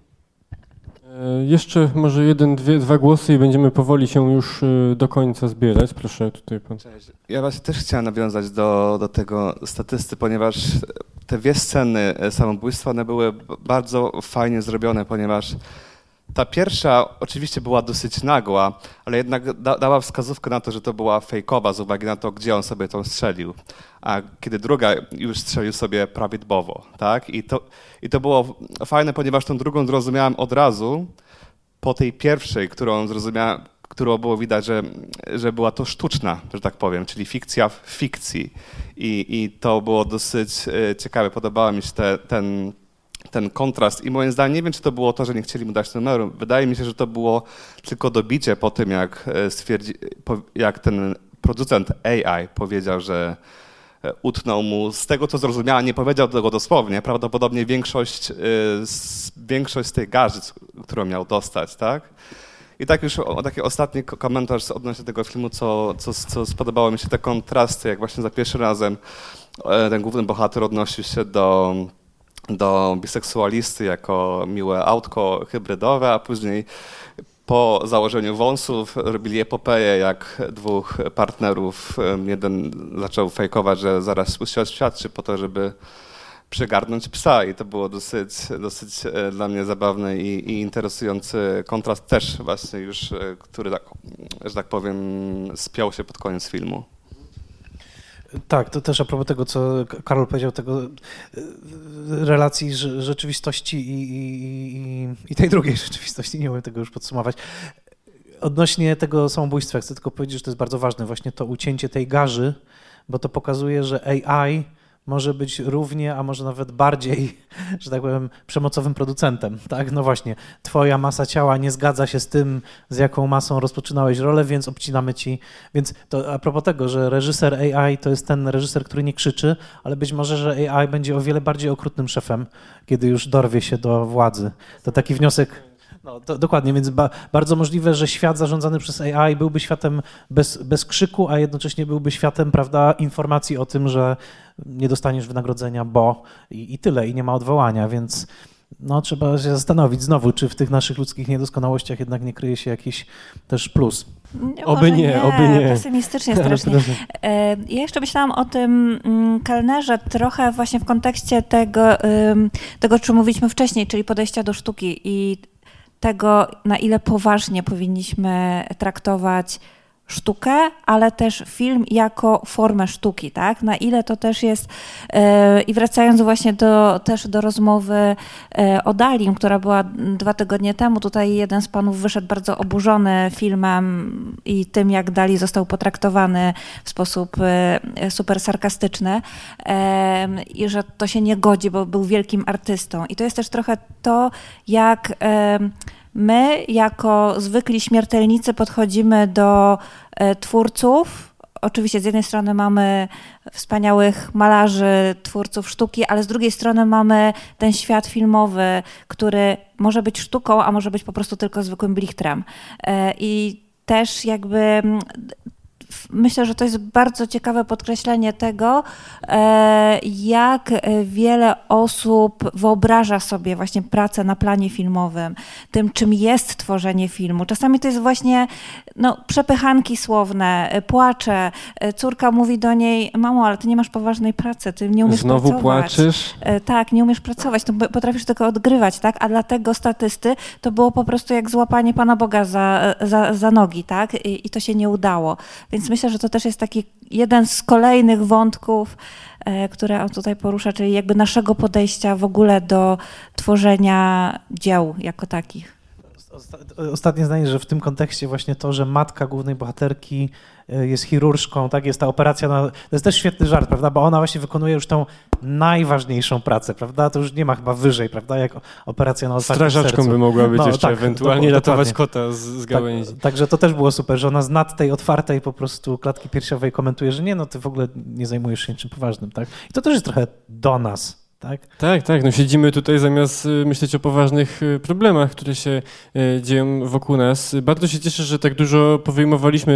Jeszcze może jeden, dwie, dwa głosy i będziemy powoli się już do końca zbierać. Proszę tutaj pan. Cześć. Ja właśnie też chciałem nawiązać do, do tego statysty, ponieważ te dwie sceny samobójstwa, one były bardzo fajnie zrobione, ponieważ ta pierwsza oczywiście była dosyć nagła, ale jednak da, dała wskazówkę na to, że to była fejkowa z uwagi na to, gdzie on sobie tą strzelił. A kiedy druga już strzelił sobie prawidłowo, tak? I to, i to było fajne, ponieważ tą drugą zrozumiałem od razu po tej pierwszej, którą zrozumiałem, którą było widać, że, że była to sztuczna, że tak powiem, czyli fikcja w fikcji. I, i to było dosyć ciekawe. Podobała mi się te, ten ten kontrast i moim zdaniem, nie wiem, czy to było to, że nie chcieli mu dać numeru. Wydaje mi się, że to było tylko dobicie po tym, jak stwierdzi, jak ten producent A I powiedział, że utnął mu, z tego co zrozumiałem, nie powiedział tego dosłownie, prawdopodobnie większość, większość z tej garzy, którą miał dostać, tak? I tak już o, taki ostatni komentarz odnośnie tego filmu, co, co, co spodobało mi się, te kontrasty, jak właśnie za pierwszym razem ten główny bohater odnosił się do do biseksualisty jako miłe autko hybrydowe, a później po założeniu wąsów robili epopeję, jak dwóch partnerów, jeden zaczął fejkować, że zaraz się oświadczy po to, żeby przygarnąć psa i to było dosyć, dosyć dla mnie zabawny i, i interesujący kontrast też właśnie już, który, tak, że tak powiem, spiął się pod koniec filmu. Tak, to też a propos tego, co Karol powiedział, tego relacji rzeczywistości i, i, i tej drugiej rzeczywistości, nie umiem tego już podsumować. Odnośnie tego samobójstwa chcę tylko powiedzieć, że to jest bardzo ważne, właśnie to ucięcie tej garzy, bo to pokazuje, że A I może być równie, a może nawet bardziej, że tak powiem, przemocowym producentem, tak? No właśnie, twoja masa ciała nie zgadza się z tym, z jaką masą rozpoczynałeś rolę, więc obcinamy ci. Więc to a propos tego, że reżyser A I to jest ten reżyser, który nie krzyczy, ale być może, że A I będzie o wiele bardziej okrutnym szefem, kiedy już dorwie się do władzy. To taki wniosek... No, to, dokładnie, więc ba, bardzo możliwe, że świat zarządzany przez A I byłby światem bez, bez krzyku, a jednocześnie byłby światem, prawda, informacji o tym, że nie dostaniesz wynagrodzenia, bo i, i tyle, i nie ma odwołania, więc no, trzeba się zastanowić znowu, czy w tych naszych ludzkich niedoskonałościach jednak nie kryje się jakiś też plus. Nie, oby nie, nie, oby nie. Pesymistycznie strasznie. Ja jeszcze myślałam o tym kelnerze trochę właśnie w kontekście tego, tego, o czym mówiliśmy wcześniej, czyli podejścia do sztuki i tego, na ile poważnie powinniśmy traktować sztukę, ale też film jako formę sztuki, tak? Na ile to też jest, yy, i wracając właśnie do, też do rozmowy yy, o Dalim, która była dwa tygodnie temu, tutaj jeden z panów wyszedł bardzo oburzony filmem i tym, jak Dali został potraktowany w sposób yy, super sarkastyczny yy, i że to się nie godzi, bo był wielkim artystą. I to jest też trochę to, jak yy, my jako zwykli śmiertelnicy podchodzimy do e, twórców. Oczywiście z jednej strony mamy wspaniałych malarzy, twórców sztuki, ale z drugiej strony mamy ten świat filmowy, który może być sztuką, a może być po prostu tylko zwykłym blichtrem. E, I też jakby... Myślę, że to jest bardzo ciekawe podkreślenie tego, jak wiele osób wyobraża sobie właśnie pracę na planie filmowym, tym, czym jest tworzenie filmu. Czasami to jest właśnie no, przepychanki słowne, płacze. Córka mówi do niej: mamo, ale ty nie masz poważnej pracy, ty nie umiesz Znowu pracować. Znowu płaczesz? Tak, nie umiesz pracować, to potrafisz tylko odgrywać, tak? A dla tego statysty to było po prostu jak złapanie Pana Boga za, za, za nogi, tak? I, i to się nie udało. Więc myślę, że to też jest taki jeden z kolejnych wątków, e, które on tutaj porusza, czyli jakby naszego podejścia w ogóle do tworzenia dzieł jako takich. Ostatnie zdanie, że w tym kontekście właśnie to, że matka głównej bohaterki jest chirurżką, tak, jest ta operacja, na, to jest też świetny żart, prawda, bo ona właśnie wykonuje już tą najważniejszą pracę, prawda, to już nie ma chyba wyżej, prawda, jak operacja na otwartym Strażaczką sercu. by mogła być no, jeszcze tak, ewentualnie do, ratować kota z, z gałęzi. Tak, także to też było super, że ona z nad tej otwartej po prostu klatki piersiowej komentuje, że nie, no ty w ogóle nie zajmujesz się niczym poważnym, tak, i to też jest trochę do nas. Tak? tak, tak. No siedzimy tutaj zamiast y, myśleć o poważnych y, problemach, które się y, dzieją wokół nas. Bardzo się cieszę, że tak dużo powyjmowaliśmy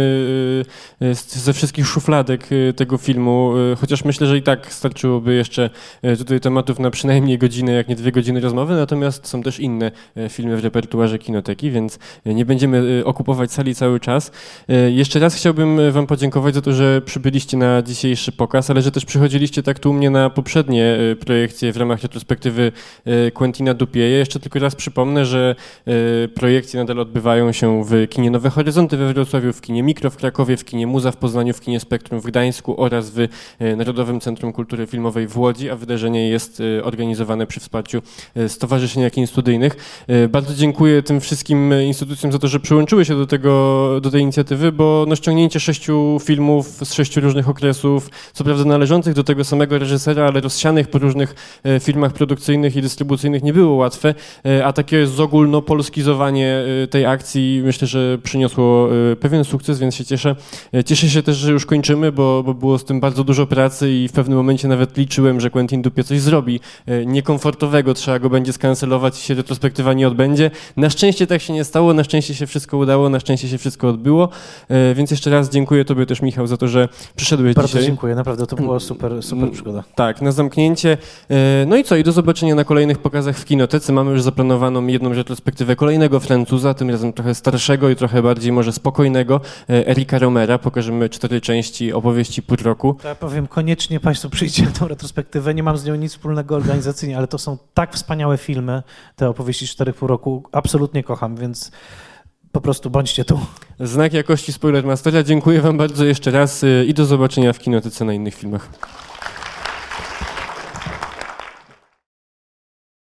y, y, ze wszystkich szufladek y, tego filmu, y, chociaż myślę, że i tak starczyłoby jeszcze y, tutaj tematów na przynajmniej godzinę, jak nie dwie godziny rozmowy, natomiast są też inne y, filmy w repertuarze Kinoteki, więc y, nie będziemy y, okupować sali cały czas. Y, jeszcze raz chciałbym wam podziękować za to, że przybyliście na dzisiejszy pokaz, ale że też przychodziliście tak tłumnie na poprzednie y, projekty w ramach retrospektywy Quentina Dupié. Ja jeszcze tylko raz przypomnę, że projekcje nadal odbywają się w kinie Nowe Horyzonty we Wrocławiu, w kinie Mikro w Krakowie, w kinie Muza w Poznaniu, w kinie Spektrum w Gdańsku oraz w Narodowym Centrum Kultury Filmowej w Łodzi, a wydarzenie jest organizowane przy wsparciu Stowarzyszenia Kin Studyjnych. Bardzo dziękuję tym wszystkim instytucjom za to, że przyłączyły się do tego, do tej inicjatywy, bo no, ściągnięcie sześciu filmów z sześciu różnych okresów, co prawda należących do tego samego reżysera, ale rozsianych po różnych firmach produkcyjnych i dystrybucyjnych nie było łatwe, a takie zogólnopolskizowanie tej akcji myślę, że przyniosło pewien sukces, więc się cieszę. Cieszę się też, że już kończymy, bo, bo było z tym bardzo dużo pracy i w pewnym momencie nawet liczyłem, że Quentin Dupié coś zrobi niekomfortowego, trzeba go będzie skancelować i się retrospektywa nie odbędzie. Na szczęście tak się nie stało, na szczęście się wszystko udało, na szczęście się wszystko odbyło, więc jeszcze raz dziękuję tobie też, Michał, za to, że przyszedłeś bardzo dzisiaj. Bardzo dziękuję, naprawdę to była super, super przygoda. Tak, na zamknięcie. No i co? I do zobaczenia na kolejnych pokazach w Kinotece. Mamy już zaplanowaną jedną retrospektywę kolejnego Francuza, tym razem trochę starszego i trochę bardziej może spokojnego, Erika Romera. Pokażemy cztery części opowieści pół roku. To ja powiem, koniecznie Państwo przyjdźcie na tę retrospektywę. Nie mam z nią nic wspólnego organizacyjnie, ale to są tak wspaniałe filmy, te opowieści cztery pół roku. Absolutnie kocham, więc po prostu bądźcie tu. Znak jakości Spoilermastera. Dziękuję wam bardzo jeszcze raz i do zobaczenia w Kinotece na innych filmach.